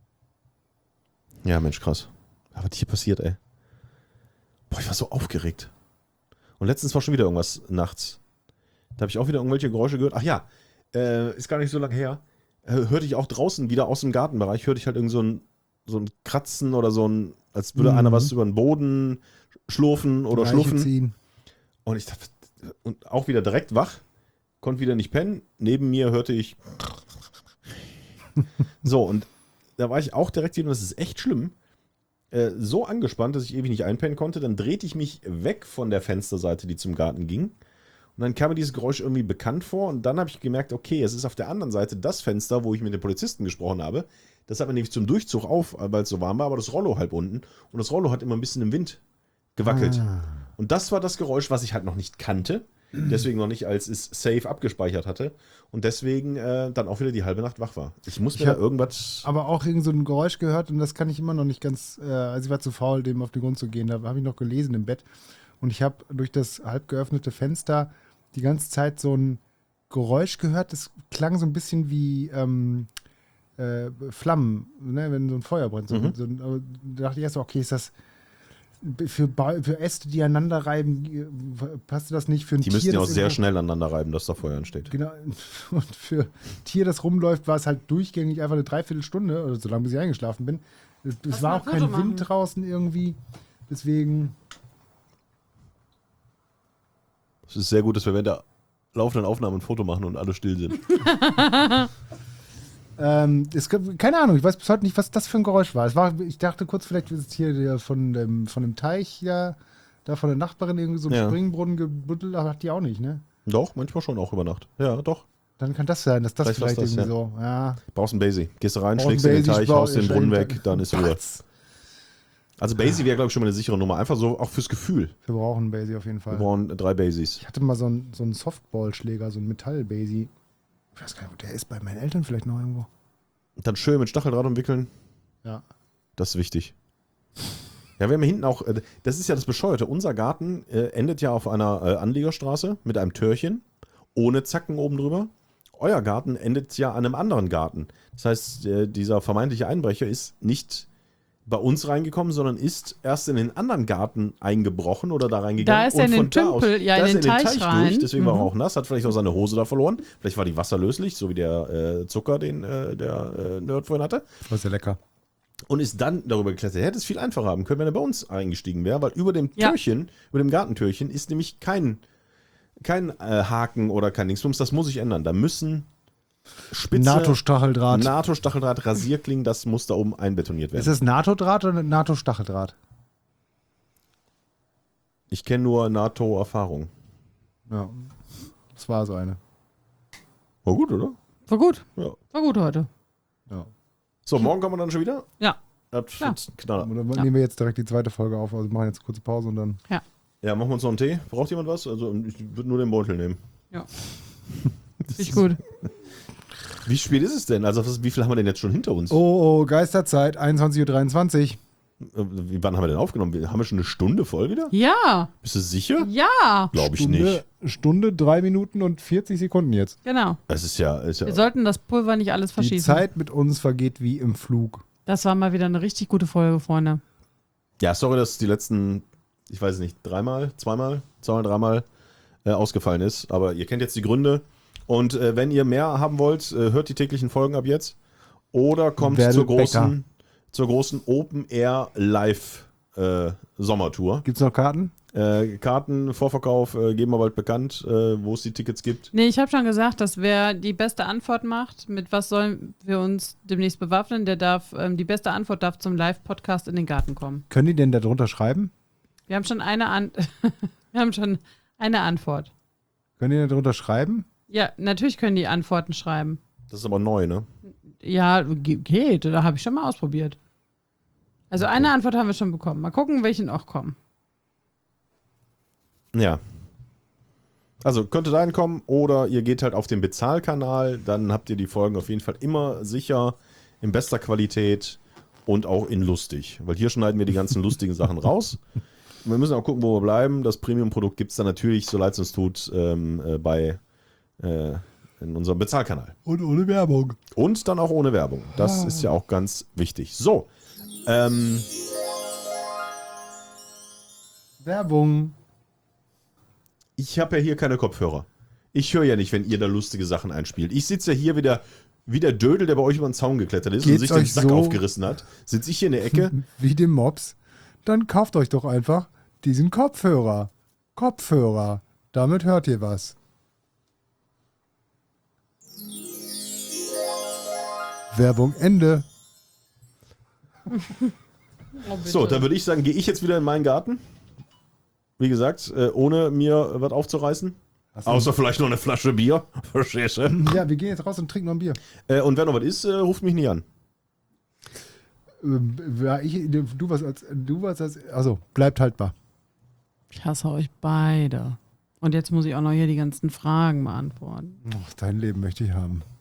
Ja, Mensch, krass. Aber was hier passiert, ey. Boah, ich war so aufgeregt. Und letztens war schon wieder irgendwas nachts. Da habe ich auch wieder irgendwelche Geräusche gehört. Ach ja, ist gar nicht so lange her. Hörte ich auch draußen wieder aus dem Gartenbereich, hörte ich halt irgend so ein Kratzen oder so ein, als würde einer was über den Boden schlurfen oder Leiche schluffen. ziehen. Und ich dachte, und auch wieder direkt wach, konnte wieder nicht pennen. Neben mir hörte ich. So, und da war ich auch direkt wieder, und das ist echt schlimm, so angespannt, dass ich ewig nicht einpennen konnte. Dann drehte ich mich weg von der Fensterseite, die zum Garten ging. Und dann kam mir dieses Geräusch irgendwie bekannt vor. Und dann habe ich gemerkt, okay, es ist auf der anderen Seite das Fenster, wo ich mit dem Polizisten gesprochen habe. Das hat man nämlich zum Durchzug auf, weil es so warm war, aber das Rollo halb unten. Und das Rollo hat immer ein bisschen im Wind gewackelt. Und das war das Geräusch, was ich halt noch nicht kannte. Deswegen noch nicht als es safe abgespeichert hatte. Und deswegen dann auch wieder die halbe Nacht wach war. Ich muss mir da irgendwas... Aber auch irgend so ein Geräusch gehört und das kann ich immer noch nicht ganz, also ich war zu faul, dem auf den Grund zu gehen. Da habe ich noch gelesen im Bett. Und ich habe durch das halb geöffnete Fenster die ganze Zeit so ein Geräusch gehört. Das klang so ein bisschen wie Flammen, ne? Wenn so ein Feuer brennt. Aber da dachte ich erst so, okay, ist das für Äste, die aneinander reiben, passt das nicht für ein Die Tier? müssen ja auch das sehr irgendwo- schnell aneinander reiben, dass da Feuer entsteht. Genau. Und für ein Tier, das rumläuft, war es halt durchgängig einfach eine Dreiviertelstunde, oder so lange, bis ich eingeschlafen bin. Es Lass war mal auch ein kein Foto Wind machen. draußen irgendwie. Deswegen, Es ist sehr gut, dass wir während der laufenden Aufnahme ein Foto machen und alle still sind. keine Ahnung, ich weiß bis heute nicht, was das für ein Geräusch war. Ich dachte kurz, vielleicht ist es hier von dem Teich da von der Nachbarin irgendwie so ein Ja. Springbrunnen gebuddelt, aber hat die auch nicht, ne? Doch, manchmal schon auch über Nacht. Ja, doch. Dann kann das sein, dass das Vielleicht vielleicht war's das, irgendwie so, ja. Brauchst einen Basie. Gehst du rein, Brauchst schlägst in einen den Basie, Teich, haust den ich Brunnen brauch- weg, dann ist Ruhe. Also Basie wäre, glaube ich, schon mal eine sichere Nummer. Einfach so, auch fürs Gefühl. Wir brauchen einen Basie auf jeden Fall. Wir brauchen 3 Basies. Ich hatte mal so einen Softballschläger, so einen Metall-Basie. Ich weiß gar nicht, wo der ist, bei meinen Eltern vielleicht noch irgendwo. Dann schön mit Stacheldraht umwickeln. Ja. Das ist wichtig. Ja, wir haben hier hinten auch, das ist ja das Bescheuerte. Unser Garten endet ja auf einer Anliegerstraße mit einem Türchen, ohne Zacken oben drüber. Euer Garten endet ja an einem anderen Garten. Das heißt, dieser vermeintliche Einbrecher ist nicht bei uns reingekommen, sondern ist erst in den anderen Garten eingebrochen oder da reingegangen. Da ist er in den von da aus- Tümpel, ja, da in ist den er Teich rein. durch, deswegen war er Mhm. auch nass, hat vielleicht auch seine Hose da verloren. Vielleicht war die wasserlöslich, so wie der Zucker, den der Nerd vorhin hatte. Das war sehr lecker. Und ist dann darüber geklettert. Er hätte es viel einfacher haben können, wenn er bei uns eingestiegen wäre, weil über dem Ja. Türchen, über dem Gartentürchen ist nämlich kein Haken oder kein Dingsbums. Das muss sich ändern. Da müssen Spitze, NATO-Stacheldraht. NATO-Stacheldraht, Rasierklingen, das muss da oben einbetoniert werden. Ist das NATO-Draht oder NATO-Stacheldraht? Ich kenne nur NATO-Erfahrung. Ja. Das war so eine. War gut, oder? War gut. Ja. War gut heute. Ja. So, morgen kommen wir dann schon wieder? Ja. Das Klar. wird ein Knaller. Und dann Ja. nehmen wir jetzt direkt die zweite Folge auf. Also machen jetzt eine kurze Pause und dann. Ja, machen wir uns noch einen Tee. Braucht jemand was? Also, ich würde nur den Beutel nehmen. Ja. Finde ich gut. Wie spät ist es denn? Also, wie viel haben wir denn jetzt schon hinter uns? Oh, Geisterzeit, 21:23 Wann haben wir denn aufgenommen? Haben wir schon eine Stunde voll wieder? Ja. Bist du sicher? Ja. Glaube ich nicht. Stunde, 3 Minuten und 40 Sekunden jetzt. Genau. Es ist ja. Wir sollten das Pulver nicht alles Die verschießen. Zeit mit uns vergeht wie im Flug. Das war mal wieder eine richtig gute Folge, Freunde. Ja, sorry, dass die letzten, ich weiß nicht, zweimal, dreimal ausgefallen ist. Aber ihr kennt jetzt die Gründe. Und wenn ihr mehr haben wollt, hört die täglichen Folgen ab jetzt. Oder kommt Werdet zur großen Open Air Live Sommertour. Gibt's noch Karten? Karten, Vorverkauf geben wir bald bekannt, wo es die Tickets gibt. Nee, ich habe schon gesagt, dass wer die beste Antwort macht, mit was sollen wir uns demnächst bewaffnen, der darf, die beste Antwort darf zum Live-Podcast in den Garten kommen. Können die denn da drunter schreiben? Wir haben schon eine Antwort. Könnt ihr darunter schreiben? Ja, natürlich können die Antworten schreiben. Das ist aber neu, ne? Ja, geht. Da habe ich schon mal ausprobiert. Also eine Antwort haben wir schon bekommen. Mal gucken, welche noch kommen. Ja. Also könnte dahin kommen oder ihr geht halt auf den Bezahlkanal, dann habt ihr die Folgen auf jeden Fall immer sicher in bester Qualität und auch in lustig. Weil hier schneiden wir die ganzen lustigen Sachen raus. Wir müssen auch gucken, wo wir bleiben. Das Premium-Produkt gibt es dann natürlich, so leid es uns tut, in unserem Bezahlkanal. Und ohne Werbung. Und dann auch ohne Werbung. Das ist ja auch ganz wichtig. So. Werbung. Ich habe ja hier keine Kopfhörer. Ich höre ja nicht, wenn ihr da lustige Sachen einspielt. Ich sitze ja hier wie der Dödel, der bei euch über den Zaun geklettert ist und Geht's sich den euch Sack so? aufgerissen hat. Sitze ich hier in der Ecke. Wie dem Mops. Dann kauft euch doch einfach diesen Kopfhörer. Kopfhörer. Damit hört ihr was. Werbung Ende. So, dann würde ich sagen, gehe ich jetzt wieder in meinen Garten. Wie gesagt, ohne mir was aufzureißen. Außer vielleicht noch eine Flasche Bier. Verstehst du? Ja, wir gehen jetzt raus und trinken noch ein Bier. Und wenn noch was ist, ruft mich nie an. Also, bleibt haltbar. Ich hasse euch beide. Und jetzt muss ich auch noch hier die ganzen Fragen beantworten. Dein Leben möchte ich haben.